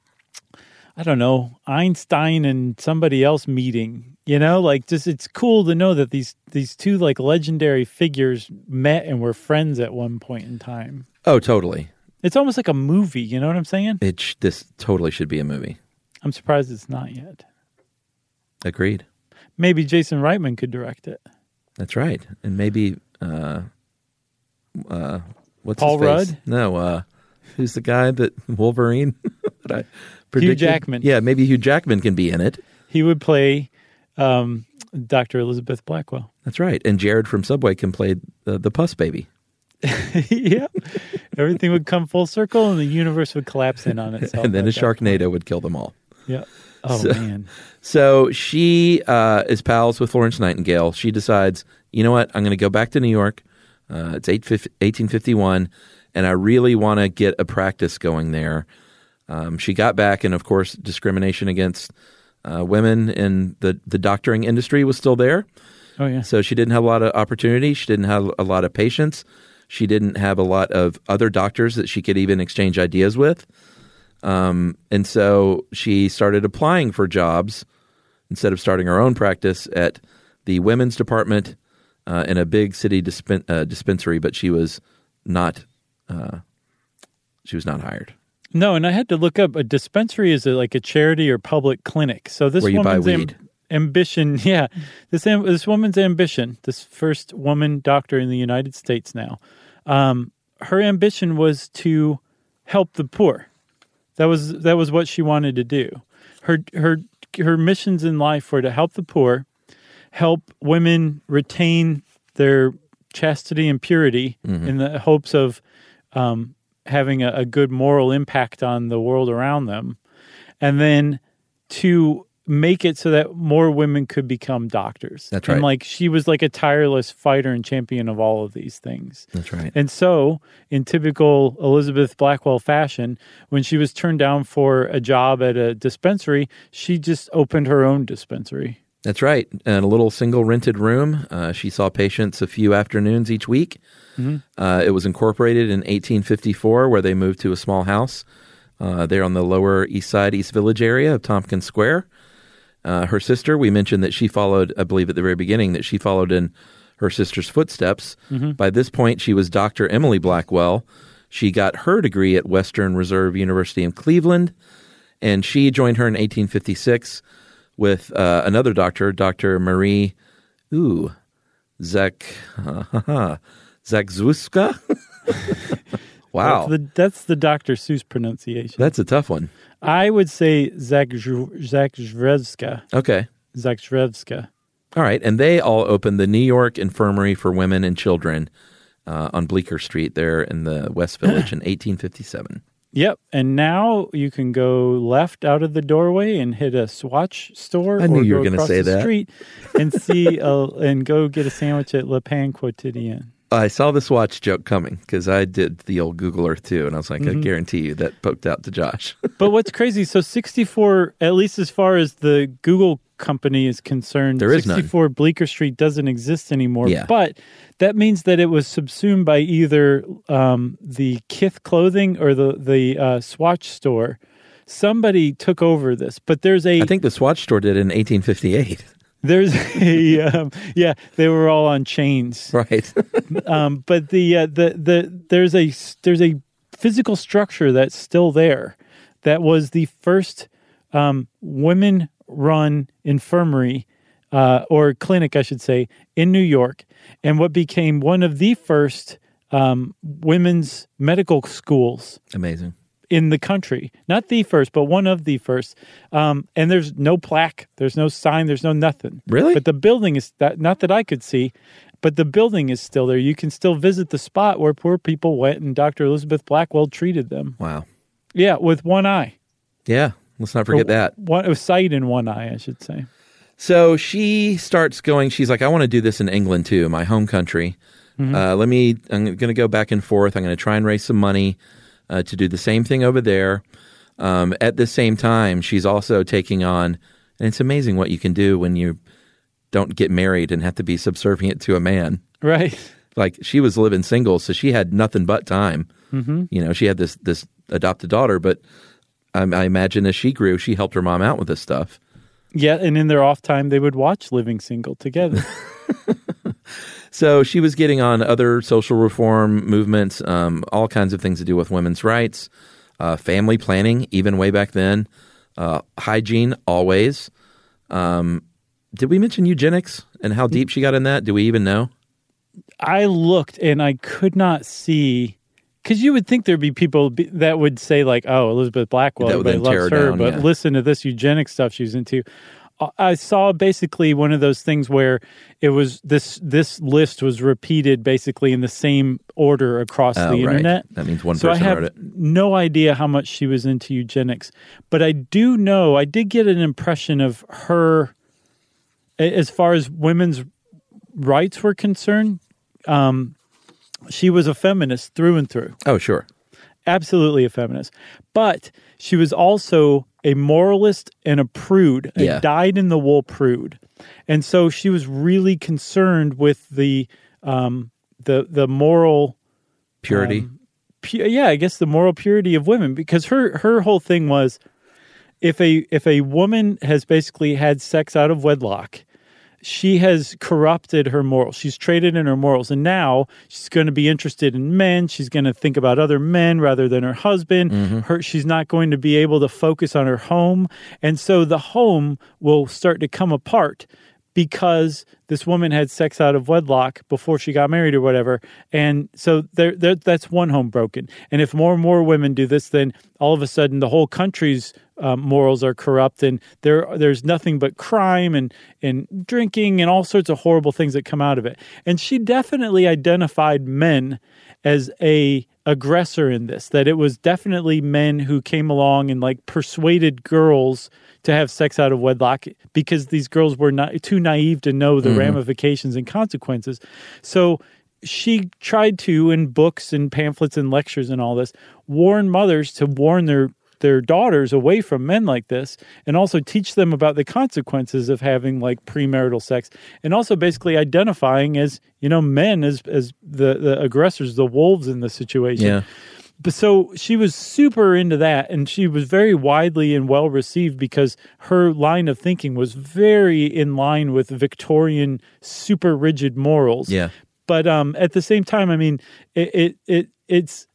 Speaker 6: I don't know, Einstein and somebody else meeting, you know, like just, it's cool to know that these, these two like legendary figures met and were friends at one point in time.
Speaker 7: Oh, totally.
Speaker 6: It's almost like a movie. You know what I'm saying?
Speaker 7: It sh- this totally should be a movie.
Speaker 6: I'm surprised it's not yet.
Speaker 7: Agreed.
Speaker 6: Maybe Jason Reitman could direct it.
Speaker 7: That's right. And maybe, uh, uh, what's
Speaker 6: Paul
Speaker 7: his face?
Speaker 6: Rudd?
Speaker 7: No, uh, who's the guy that Wolverine? that I predicted?
Speaker 6: Hugh Jackman.
Speaker 7: Yeah, maybe Hugh Jackman can be in it.
Speaker 6: He would play um, Doctor Elizabeth Blackwell.
Speaker 7: That's right. And Jared from Subway can play the, the Puss Baby.
Speaker 6: Yeah. Everything would come full circle and the universe would collapse in on itself.
Speaker 7: And then a
Speaker 6: at that
Speaker 7: Sharknado
Speaker 6: point.
Speaker 7: would kill them all.
Speaker 6: Yeah. Oh,
Speaker 7: So-
Speaker 6: man.
Speaker 7: So she uh, is pals with Florence Nightingale. She decides, you know what, I'm going to go back to New York. Uh, it's eighteen fifty-one, and I really want to get a practice going there. Um, she got back, and of course, discrimination against uh, women in the, the doctoring industry was still there.
Speaker 6: Oh, yeah.
Speaker 7: So she didn't have a lot of opportunity. She didn't have a lot of patience. She didn't have a lot of other doctors that she could even exchange ideas with. Um, and so she started applying for jobs instead of starting her own practice at the women's department uh, in a big city dispen- uh, dispensary, but she was not uh, she was not hired.
Speaker 6: No, and I had to look up a dispensary is a, like a charity or public clinic. So this
Speaker 7: Where you buy
Speaker 6: woman's
Speaker 7: weed.
Speaker 6: ambition, yeah, this am- this woman's ambition, this first woman doctor in the United States now, um, her ambition was to help the poor. That was that was what she wanted to do. Her her her missions in life were to help the poor, help women retain their chastity and purity
Speaker 7: Mm-hmm.
Speaker 6: in the hopes of um, having a, a good moral impact on the world around them, and then to make it so that more women could become doctors.
Speaker 7: That's
Speaker 6: And
Speaker 7: right.
Speaker 6: like she was like a tireless fighter and champion of all of these things.
Speaker 7: That's right.
Speaker 6: And so, in typical Elizabeth Blackwell fashion, when she was turned down for a job at a dispensary, she just opened her own dispensary.
Speaker 7: That's right. In a little single rented room, uh, she saw patients a few afternoons each week.
Speaker 6: Mm-hmm.
Speaker 7: Uh, it was incorporated in eighteen fifty-four, where they moved to a small house uh, there on the Lower East Side, East Village area of Tompkins Square. Uh, her sister, we mentioned that she followed, I believe at the very beginning, that she followed in her sister's footsteps.
Speaker 6: Mm-hmm.
Speaker 7: By this point, she was Doctor Emily Blackwell. She got her degree at Western Reserve University in Cleveland, and she joined her in eighteen fifty-six with uh, another doctor, Doctor Marie, ooh, Zak, uh, Zakrzewska. Wow,
Speaker 6: That's the, that's the Doctor Seuss pronunciation.
Speaker 7: that's a tough one.
Speaker 6: I would say Zakrzewska.
Speaker 7: Okay.
Speaker 6: Zakrzewska.
Speaker 7: All right, and they all opened the New York Infirmary for Women and Children uh, on Bleecker Street there in the West Village in eighteen fifty-seven.
Speaker 6: Yep, and now you can go left out of the doorway and hit a Swatch store.
Speaker 7: I knew
Speaker 6: or
Speaker 7: you were
Speaker 6: go
Speaker 7: gonna
Speaker 6: across
Speaker 7: say
Speaker 6: the
Speaker 7: that.
Speaker 6: street and see a, and go get a sandwich at Le Pain Quotidien.
Speaker 7: I saw the Swatch joke coming because I did the old Google Earth too, and I was like,
Speaker 6: Mm-hmm.
Speaker 7: I guarantee you that poked out to Josh.
Speaker 6: But what's crazy? So sixty-four, at least as far as the Google company is concerned,
Speaker 7: There is none.
Speaker 6: sixty-four Bleecker Street doesn't exist anymore.
Speaker 7: Yeah.
Speaker 6: But that means that it was subsumed by either um, the Kith Clothing or the the uh, Swatch store. Somebody took over this, but there's a
Speaker 7: I think the Swatch store did it in eighteen fifty-eight.
Speaker 6: there's a um, yeah they were all on chains.
Speaker 7: Right.
Speaker 6: Um, but the uh, the the there's a there's a physical structure that's still there. That was the first um, women-run infirmary uh, or clinic, I should say, in New York, and what became one of the first um, women's medical schools.
Speaker 7: Amazing.
Speaker 6: In the country. Not the first, but one of the first. Um, and there's no plaque. There's no sign. There's no nothing.
Speaker 7: Really?
Speaker 6: But the building is, that, not that I could see, but the building is still there. You can still visit the spot where poor people went and Doctor Elizabeth Blackwell treated them.
Speaker 7: Wow.
Speaker 6: Yeah, with one eye.
Speaker 7: Yeah, let's not forget
Speaker 6: or,
Speaker 7: that.
Speaker 6: One, a sight in one eye, I should say.
Speaker 7: So she starts going, she's like, I want to do this in England too, my home country. Mm-hmm. Uh, let me, I'm going to go back and forth. I'm going to try and raise some money uh, to do the same thing over there. Um, at the same time, she's also taking on, and it's amazing what you can do when you don't get married and have to be subservient to a man.
Speaker 6: Right.
Speaker 7: Like she was living single, so she had nothing but time.
Speaker 6: Mm-hmm.
Speaker 7: You know, she had this this adopted daughter, but I, I imagine as she grew, she helped her mom out with this stuff.
Speaker 6: Yeah, and in their off time, they would watch Living Single together.
Speaker 7: So she was getting on other social reform movements, um, all kinds of things to do with women's rights, uh, family planning, even way back then, uh, hygiene, always. Um, did we mention eugenics and how deep she got in that? Do we even know?
Speaker 6: I looked and I could not see, because you would think there'd be people be, that would say like, "Oh, Elizabeth Blackwell,
Speaker 7: that would
Speaker 6: everybody loves
Speaker 7: her,
Speaker 6: her,"
Speaker 7: down,
Speaker 6: but
Speaker 7: yeah.
Speaker 6: listen to this eugenics stuff she's into. I saw basically one of those things where it was this this list was repeated basically in the same order across
Speaker 7: Oh,
Speaker 6: the
Speaker 7: right.
Speaker 6: internet.
Speaker 7: That means one
Speaker 6: so
Speaker 7: person
Speaker 6: I have
Speaker 7: wrote it.
Speaker 6: no idea how much she was into eugenics, but I do know I did get an impression of her as far as women's rights were concerned. Um, she was a feminist through and through.
Speaker 7: Oh, sure.
Speaker 6: Absolutely a feminist. But she was also a moralist and a prude, a
Speaker 7: Yeah.
Speaker 6: dyed-in-the-wool prude. And so she was really concerned with the um, the the moral
Speaker 7: Purity.
Speaker 6: Um, pu- yeah, I guess the moral purity of women, because her her whole thing was if a if a woman has basically had sex out of wedlock, she has corrupted her morals. She's traded in her morals. And now she's going to be interested in men. She's going to think about other men rather than her husband.
Speaker 7: Mm-hmm.
Speaker 6: Her, she's not going to be able to focus on her home. And so the home will start to come apart because this woman had sex out of wedlock before she got married or whatever. And so there, there, that's one home broken. And if more and more women do this, then all of a sudden the whole country's um, morals are corrupt, and there there's nothing but crime and, and drinking and all sorts of horrible things that come out of it. And she definitely identified men as a aggressor in this, that it was definitely men who came along and like persuaded girls to have sex out of wedlock because these girls were not too naive to know the mm-hmm. ramifications and consequences. So she tried to, in books and pamphlets and lectures and all this, warn mothers to warn their their daughters away from men like this, and also teach them about the consequences of having like premarital sex, and also basically identifying as, you know, men as as the, the aggressors, the wolves in the situation.
Speaker 7: Yeah.
Speaker 6: But so she was super into that, and she was very widely and well received because her line of thinking was very in line with Victorian super rigid morals.
Speaker 7: Yeah.
Speaker 6: But um, at the same time, I mean, it it, it it's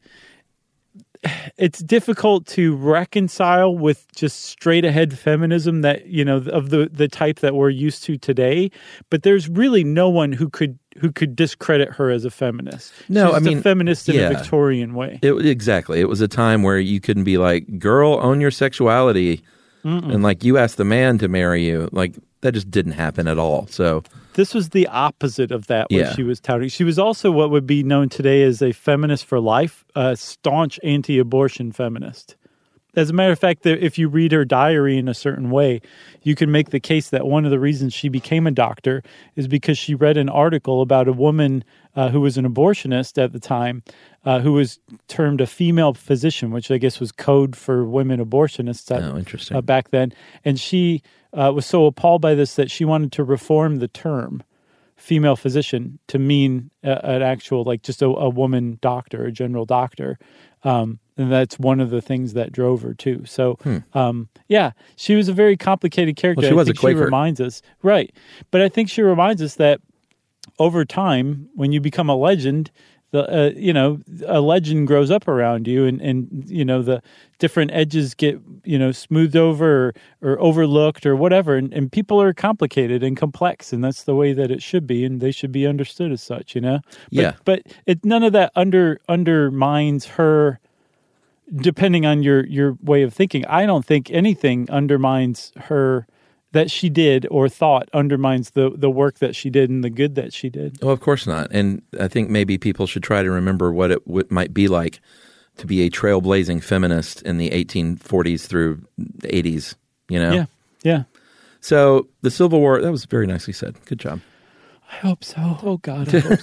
Speaker 6: it's difficult to reconcile with just straight ahead feminism that, you know, of the the type that we're used to today. But there's really no one who could who could discredit her as a feminist.
Speaker 7: No,
Speaker 6: She's
Speaker 7: I mean,
Speaker 6: a feminist in
Speaker 7: yeah.
Speaker 6: a Victorian way.
Speaker 7: It, exactly. It was a time where you couldn't be like, girl, own your sexuality. Mm-mm. And like you asked the man to marry you. Like that just didn't happen at all. So
Speaker 6: this was the opposite of that, what
Speaker 7: yeah.
Speaker 6: she was touting. She was also what would be known today as a feminist for life, a staunch anti-abortion feminist. As a matter of fact, if you read her diary in a certain way, you can make the case that one of the reasons she became a doctor is because she read an article about a woman uh, who was an abortionist at the time, uh, who was termed a female physician, which I guess was code for women abortionists at,
Speaker 7: oh, interesting.
Speaker 6: Uh, back then. And she uh, was so appalled by this that she wanted to reform the term female physician to mean uh, an actual, like just a, a woman doctor, a general doctor. Um, and that's one of the things that drove her too. So, hmm. um, yeah, she was a very complicated character.
Speaker 7: Well, she was
Speaker 6: I think
Speaker 7: a Quaker.
Speaker 6: She reminds us, right? But I think she reminds us that over time, when you become a legend, the uh, you know, a legend grows up around you, and, and you know, the different edges get, you know, smoothed over or, or overlooked or whatever, and, and people are complicated and complex, and that's the way that it should be, and they should be understood as such, you know. But,
Speaker 7: Yeah.
Speaker 6: But it none of that under undermines her. Depending on your your way of thinking, I don't think anything undermines her. That she did or thought undermines the, the work that she did and the good that she did.
Speaker 7: Well, of course not. And I think maybe people should try to remember what it what might be like to be a trailblazing feminist in the eighteen forties through the eighties, you know?
Speaker 6: Yeah, yeah.
Speaker 7: So the Civil War, that was very nicely said. Good job.
Speaker 6: I hope so. Oh, God, I hope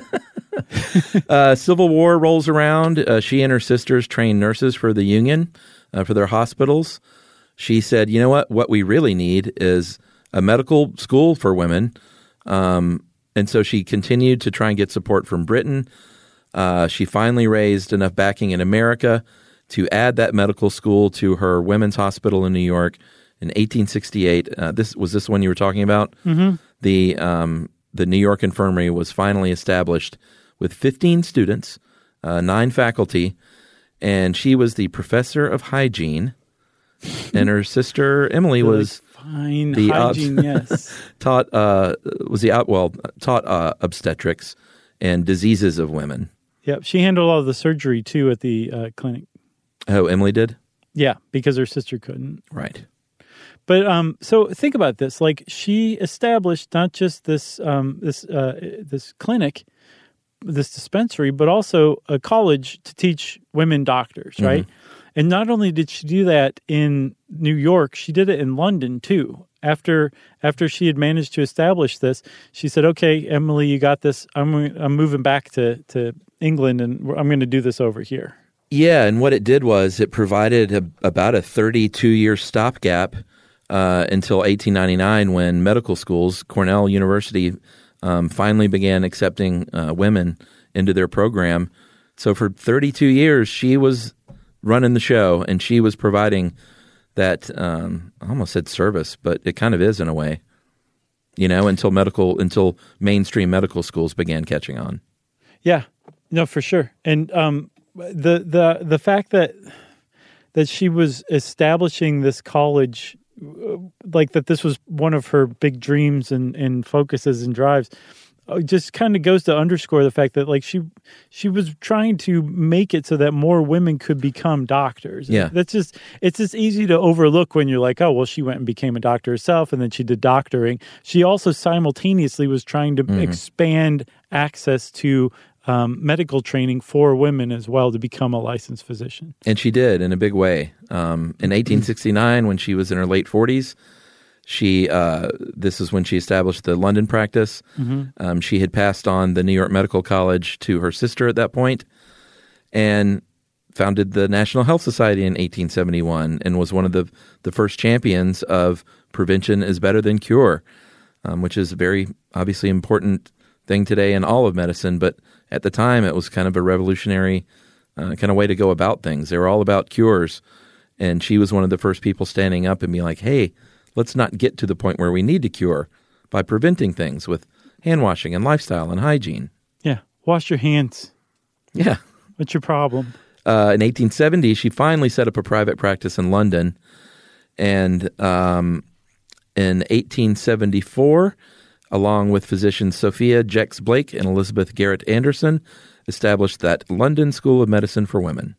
Speaker 6: so.
Speaker 7: uh, Civil War rolls around. Uh, she and her sisters trained nurses for the Union, uh, for their hospitals. She said, you know what? What we really need is a medical school for women. Um, and so she continued to try and get support from Britain. Uh, she finally raised enough backing in America to add that medical school to her women's hospital in New York in eighteen sixty-eight. Uh, this was this one you were talking about?
Speaker 6: Mm-hmm.
Speaker 7: The, um, the New York Infirmary was finally established with fifteen students, uh, nine faculty, and she was the professor of hygiene. And her sister Emily was
Speaker 6: fine
Speaker 7: the
Speaker 6: hygiene.
Speaker 7: obs-
Speaker 6: Yes,
Speaker 7: taught uh, was the out well taught uh, obstetrics and diseases of women.
Speaker 6: yep. She handled all the surgery too at the uh, clinic.
Speaker 7: Oh, Emily did?
Speaker 6: Yeah, because her sister couldn't.
Speaker 7: Right.
Speaker 6: But um, so think about this: like she established not just this um, this uh, this clinic, this dispensary, but also a college to teach women doctors, right? Mm-hmm. And not only did she do that in New York, she did it in London too. After after she had managed to establish this, she said, "Okay, Emily, you got this. I'm I'm moving back to, to England, and I'm going to do this over here."
Speaker 7: Yeah, and what it did was it provided a, about a thirty-two year stopgap uh, until eighteen ninety-nine, when medical schools, Cornell University, um, finally began accepting uh, women into their program. So for thirty-two years, she was running the show, and she was providing that, um, I almost said service, but it kind of is in a way, you know, until medical, until mainstream medical schools began catching on.
Speaker 6: Yeah, no, for sure. And um, the the the fact that that she was establishing this college, like that this was one of her big dreams and, and focuses and drives, just kind of goes to underscore the fact that like she she was trying to make it so that more women could become doctors.
Speaker 7: Yeah.
Speaker 6: That's just it's just easy to overlook when you're like, oh, well, she went and became a doctor herself and then she did doctoring. She also simultaneously was trying to mm-hmm. expand access to um, medical training for women as well to become a licensed physician.
Speaker 7: And she did in a big way. Um, in eighteen sixty-nine, when she was in her late forties, She, uh, this is when she established the London practice. Mm-hmm. Um, she had passed on the New York Medical College to her sister at that point, and founded the National Health Society in eighteen seventy-one, and was one of the, the first champions of prevention is better than cure, um, which is a very obviously important thing today in all of medicine. But at the time, it was kind of a revolutionary uh, kind of way to go about things. They were all about cures, and she was one of the first people standing up and being like, hey, let's not get to the point where we need to cure by preventing things with hand washing and lifestyle and hygiene.
Speaker 6: Yeah. Wash your hands.
Speaker 7: Yeah.
Speaker 6: What's your problem?
Speaker 7: Uh, in eighteen seventy, she finally set up a private practice in London. And um, in eighteen seventy-four, along with physicians Sophia Jex Blake and Elizabeth Garrett Anderson, established that London School of Medicine for Women.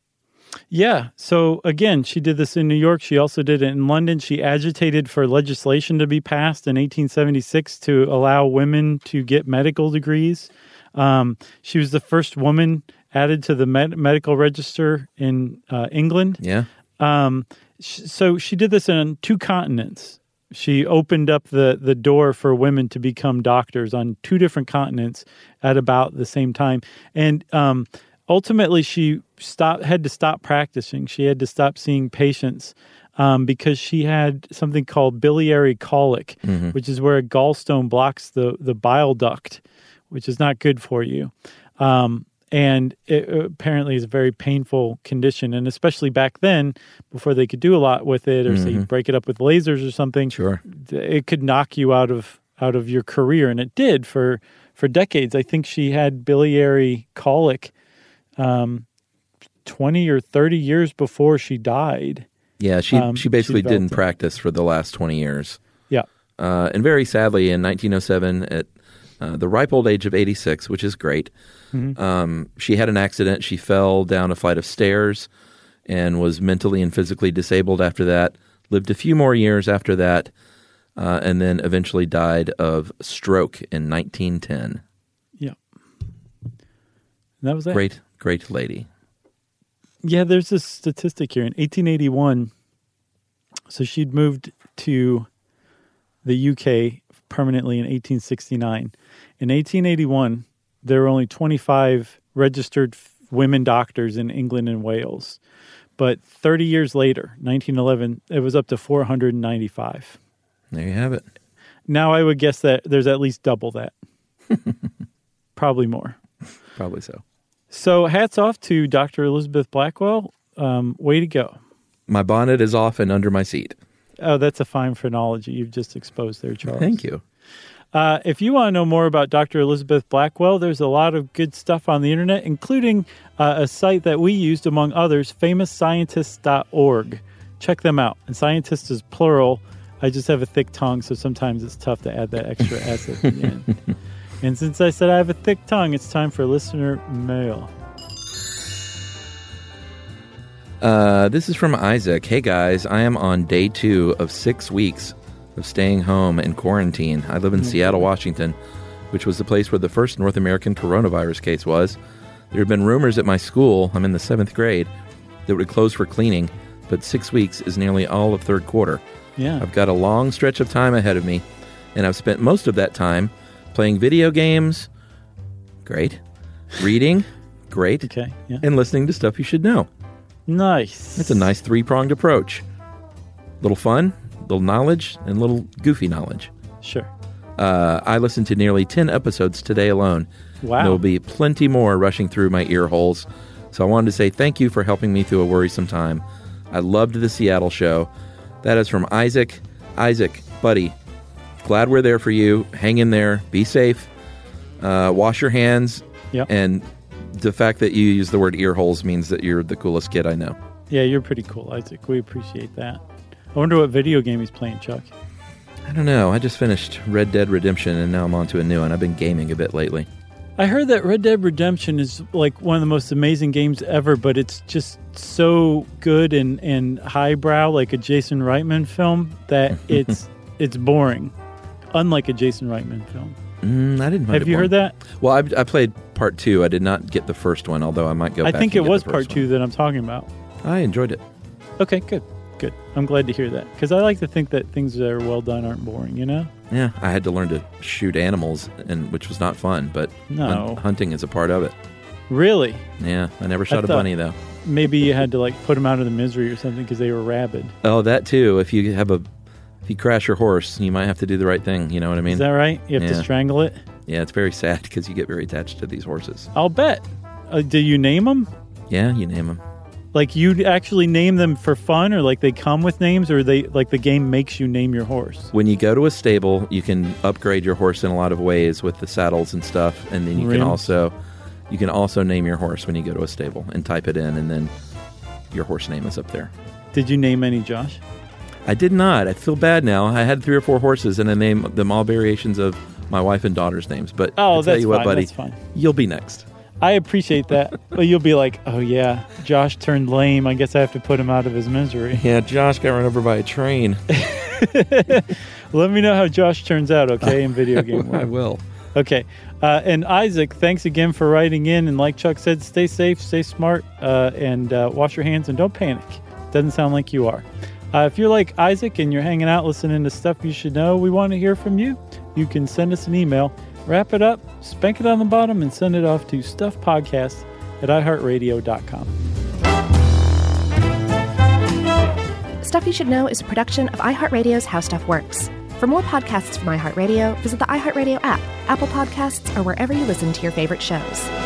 Speaker 6: Yeah. So again, she did this in New York. She also did it in London. She agitated for legislation to be passed in eighteen seventy-six to allow women to get medical degrees. Um, she was the first woman added to the med- medical register in uh, England.
Speaker 7: Yeah.
Speaker 6: Um, sh- so she did this on two continents. She opened up the, the door for women to become doctors on two different continents at about the same time. And um, ultimately, she stopped, had to stop practicing. She had to stop seeing patients um, because she had something called biliary colic, mm-hmm. which is where a gallstone blocks the, the bile duct, which is not good for you. Um, and it apparently is a very painful condition. And especially back then, before they could do a lot with it or mm-hmm. say break it up with lasers or something,
Speaker 7: sure,
Speaker 6: it could knock you out of out of your career. And it did for for decades. I think she had biliary colic um, twenty or thirty years before she died.
Speaker 7: Yeah, she
Speaker 6: Um,
Speaker 7: she basically
Speaker 6: she
Speaker 7: didn't
Speaker 6: developed it.
Speaker 7: practice for the last twenty years.
Speaker 6: Yeah.
Speaker 7: Uh, and very sadly, in nineteen oh seven, at uh, the ripe old age of eighty-six, which is great,
Speaker 6: Mm-hmm.
Speaker 7: um, she had an accident. She fell down a flight of stairs and was mentally and physically disabled after that, lived a few more years after that, uh, and then eventually died of stroke in nineteen ten.
Speaker 6: Yeah. And that was it.
Speaker 7: Great, great lady.
Speaker 6: Yeah, there's this statistic here. In eighteen eighty-one, so she'd moved to the U K permanently in eighteen sixty-nine. In eighteen eighty-one, there were only twenty-five registered f- women doctors in England and Wales. But thirty years later, nineteen eleven, it was up to four hundred ninety-five.
Speaker 7: There you have it.
Speaker 6: Now I would guess that there's at least double that. Probably more.
Speaker 7: Probably so.
Speaker 6: So hats off to Doctor Elizabeth Blackwell. Um, way to go.
Speaker 7: My bonnet is off and under my seat.
Speaker 6: Oh, that's a fine phrenology you've just exposed there, Charles.
Speaker 7: Thank you.
Speaker 6: Uh, if you want to know more about Doctor Elizabeth Blackwell, there's a lot of good stuff on the internet, including uh, a site that we used, among others, famous scientists dot org. Check them out. And scientist is plural. I just have a thick tongue, so sometimes it's tough to add that extra S at the end. And since I said I have a thick tongue, it's time for listener mail.
Speaker 7: Uh, this is from Isaac. Hey guys, I am on day two of six weeks of staying home in quarantine. I live in Seattle, Washington, which was the place where the first North American coronavirus case was. There have been rumors at my school, I'm in the seventh grade, that it would close for cleaning, but six weeks is nearly all of third quarter.
Speaker 6: Yeah.
Speaker 7: I've got a long stretch of time ahead of me, and I've spent most of that time playing video games, great, reading, great,
Speaker 6: Okay. Yeah.
Speaker 7: and listening to stuff you should know.
Speaker 6: Nice.
Speaker 7: It's a nice three-pronged approach. Little fun, little knowledge, and little goofy knowledge.
Speaker 6: Sure.
Speaker 7: Uh, I listened to nearly ten episodes today alone.
Speaker 6: Wow.
Speaker 7: There will be plenty more rushing through my ear holes. So I wanted to say thank you for helping me through a worrisome time. I loved the Seattle show. That is from Isaac. Isaac, buddy, glad we're there for you. Hang in there. Be safe. Uh, wash your hands.
Speaker 6: Yep.
Speaker 7: And the fact that you use the word ear holes means that you're the coolest kid I know.
Speaker 6: Yeah, you're pretty cool, Isaac. We appreciate that. I wonder what video game he's playing, Chuck.
Speaker 7: I don't know. I just finished Red Dead Redemption, and now I'm on to a new one. I've been gaming a bit lately.
Speaker 6: I heard that Red Dead Redemption is like one of the most amazing games ever, but it's just so good and, and highbrow, like a Jason Reitman film, that it's it's boring, unlike a Jason Reitman film.
Speaker 7: Mm, I didn't find
Speaker 6: Have
Speaker 7: it
Speaker 6: you
Speaker 7: boring.
Speaker 6: heard that?
Speaker 7: Well, I, I played part two. I did not get the first one, although I might go
Speaker 6: I
Speaker 7: back
Speaker 6: think
Speaker 7: and
Speaker 6: it
Speaker 7: get
Speaker 6: was
Speaker 7: the
Speaker 6: part
Speaker 7: first
Speaker 6: two
Speaker 7: one.
Speaker 6: that I'm talking about.
Speaker 7: I enjoyed it.
Speaker 6: Okay, good, good. I'm glad to hear that, because I like to think that things that are well done aren't boring, you know?
Speaker 7: Yeah, I had to learn to shoot animals, and which was not fun, but
Speaker 6: No.
Speaker 7: hun- hunting is a part of it.
Speaker 6: Really?
Speaker 7: Yeah, I never shot a
Speaker 6: thought-
Speaker 7: bunny, though.
Speaker 6: Maybe you had to like put them out of the misery or something because they were rabid.
Speaker 7: Oh, that too. If you have a, if you crash your horse, you might have to do the right thing. You know what I mean?
Speaker 6: Is that right? You have
Speaker 7: Yeah.
Speaker 6: to strangle it?
Speaker 7: Yeah, it's very sad because you get very attached to these horses.
Speaker 6: I'll bet. Uh, do you name them?
Speaker 7: Yeah, you name them.
Speaker 6: Like you actually name them for fun, or like they come with names, or they like the game makes you name your horse?
Speaker 7: When you go to a stable, you can upgrade your horse in a lot of ways with the saddles and stuff, and then you
Speaker 6: Rims.
Speaker 7: can also, you can also name your horse when you go to a stable and type it in, and then your horse name is up there.
Speaker 6: Did you name any, Josh?
Speaker 7: I did not. I feel bad now. I had three or four horses, and I named them all variations of my wife and daughter's names. But
Speaker 6: Oh,
Speaker 7: I tell
Speaker 6: that's
Speaker 7: you what,
Speaker 6: fine.
Speaker 7: buddy,
Speaker 6: That's fine.
Speaker 7: you'll be next.
Speaker 6: I appreciate that. But you'll be like, oh yeah, Josh turned lame. I guess I have to put him out of his misery.
Speaker 7: Yeah, Josh got run over by a train.
Speaker 6: Let me know how Josh turns out, okay, in video game
Speaker 7: I
Speaker 6: world.
Speaker 7: will.
Speaker 6: Okay. Uh, and Isaac, thanks again for writing in. And like Chuck said, stay safe, stay smart, uh, and uh, wash your hands and don't panic. Doesn't sound like you are. Uh, if you're like Isaac and you're hanging out listening to stuff you should know, we want to hear from you. You can send us an email, wrap it up, spank it on the bottom, and send it off to stuffpodcast at i heart radio dot com.
Speaker 5: Stuff You Should Know is a production of iHeartRadio's How Stuff Works. For more podcasts from iHeartRadio, visit the iHeartRadio app, Apple Podcasts, or wherever you listen to your favorite shows.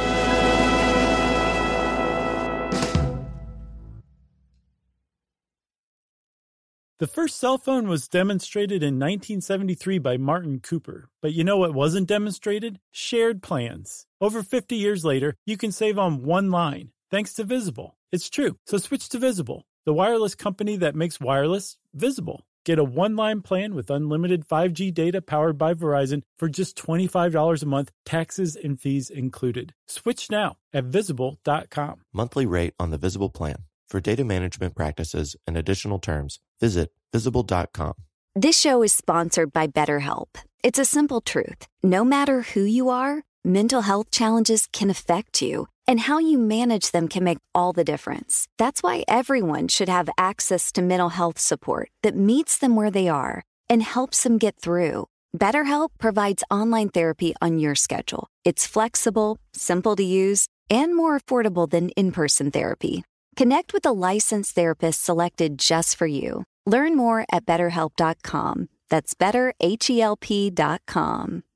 Speaker 6: The first cell phone was demonstrated in nineteen seventy-three by Martin Cooper. But you know what wasn't demonstrated? Shared plans. Over fifty years later, you can save on one line, thanks to Visible. It's true, so switch to Visible, the wireless company that makes wireless visible. Get a one-line plan with unlimited five G data powered by Verizon for just twenty-five dollars a month, taxes and fees included. Switch now at visible dot com.
Speaker 9: Monthly rate on the Visible plan. For data management practices and additional terms, visit visible dot com.
Speaker 10: This show is sponsored by BetterHelp. It's a simple truth. No matter who you are, mental health challenges can affect you, and how you manage them can make all the difference. That's why everyone should have access to mental health support that meets them where they are and helps them get through. BetterHelp provides online therapy on your schedule. It's flexible, simple to use, and more affordable than in-person therapy. Connect with a licensed therapist selected just for you. Learn more at better help dot com. That's better H E L P dot com.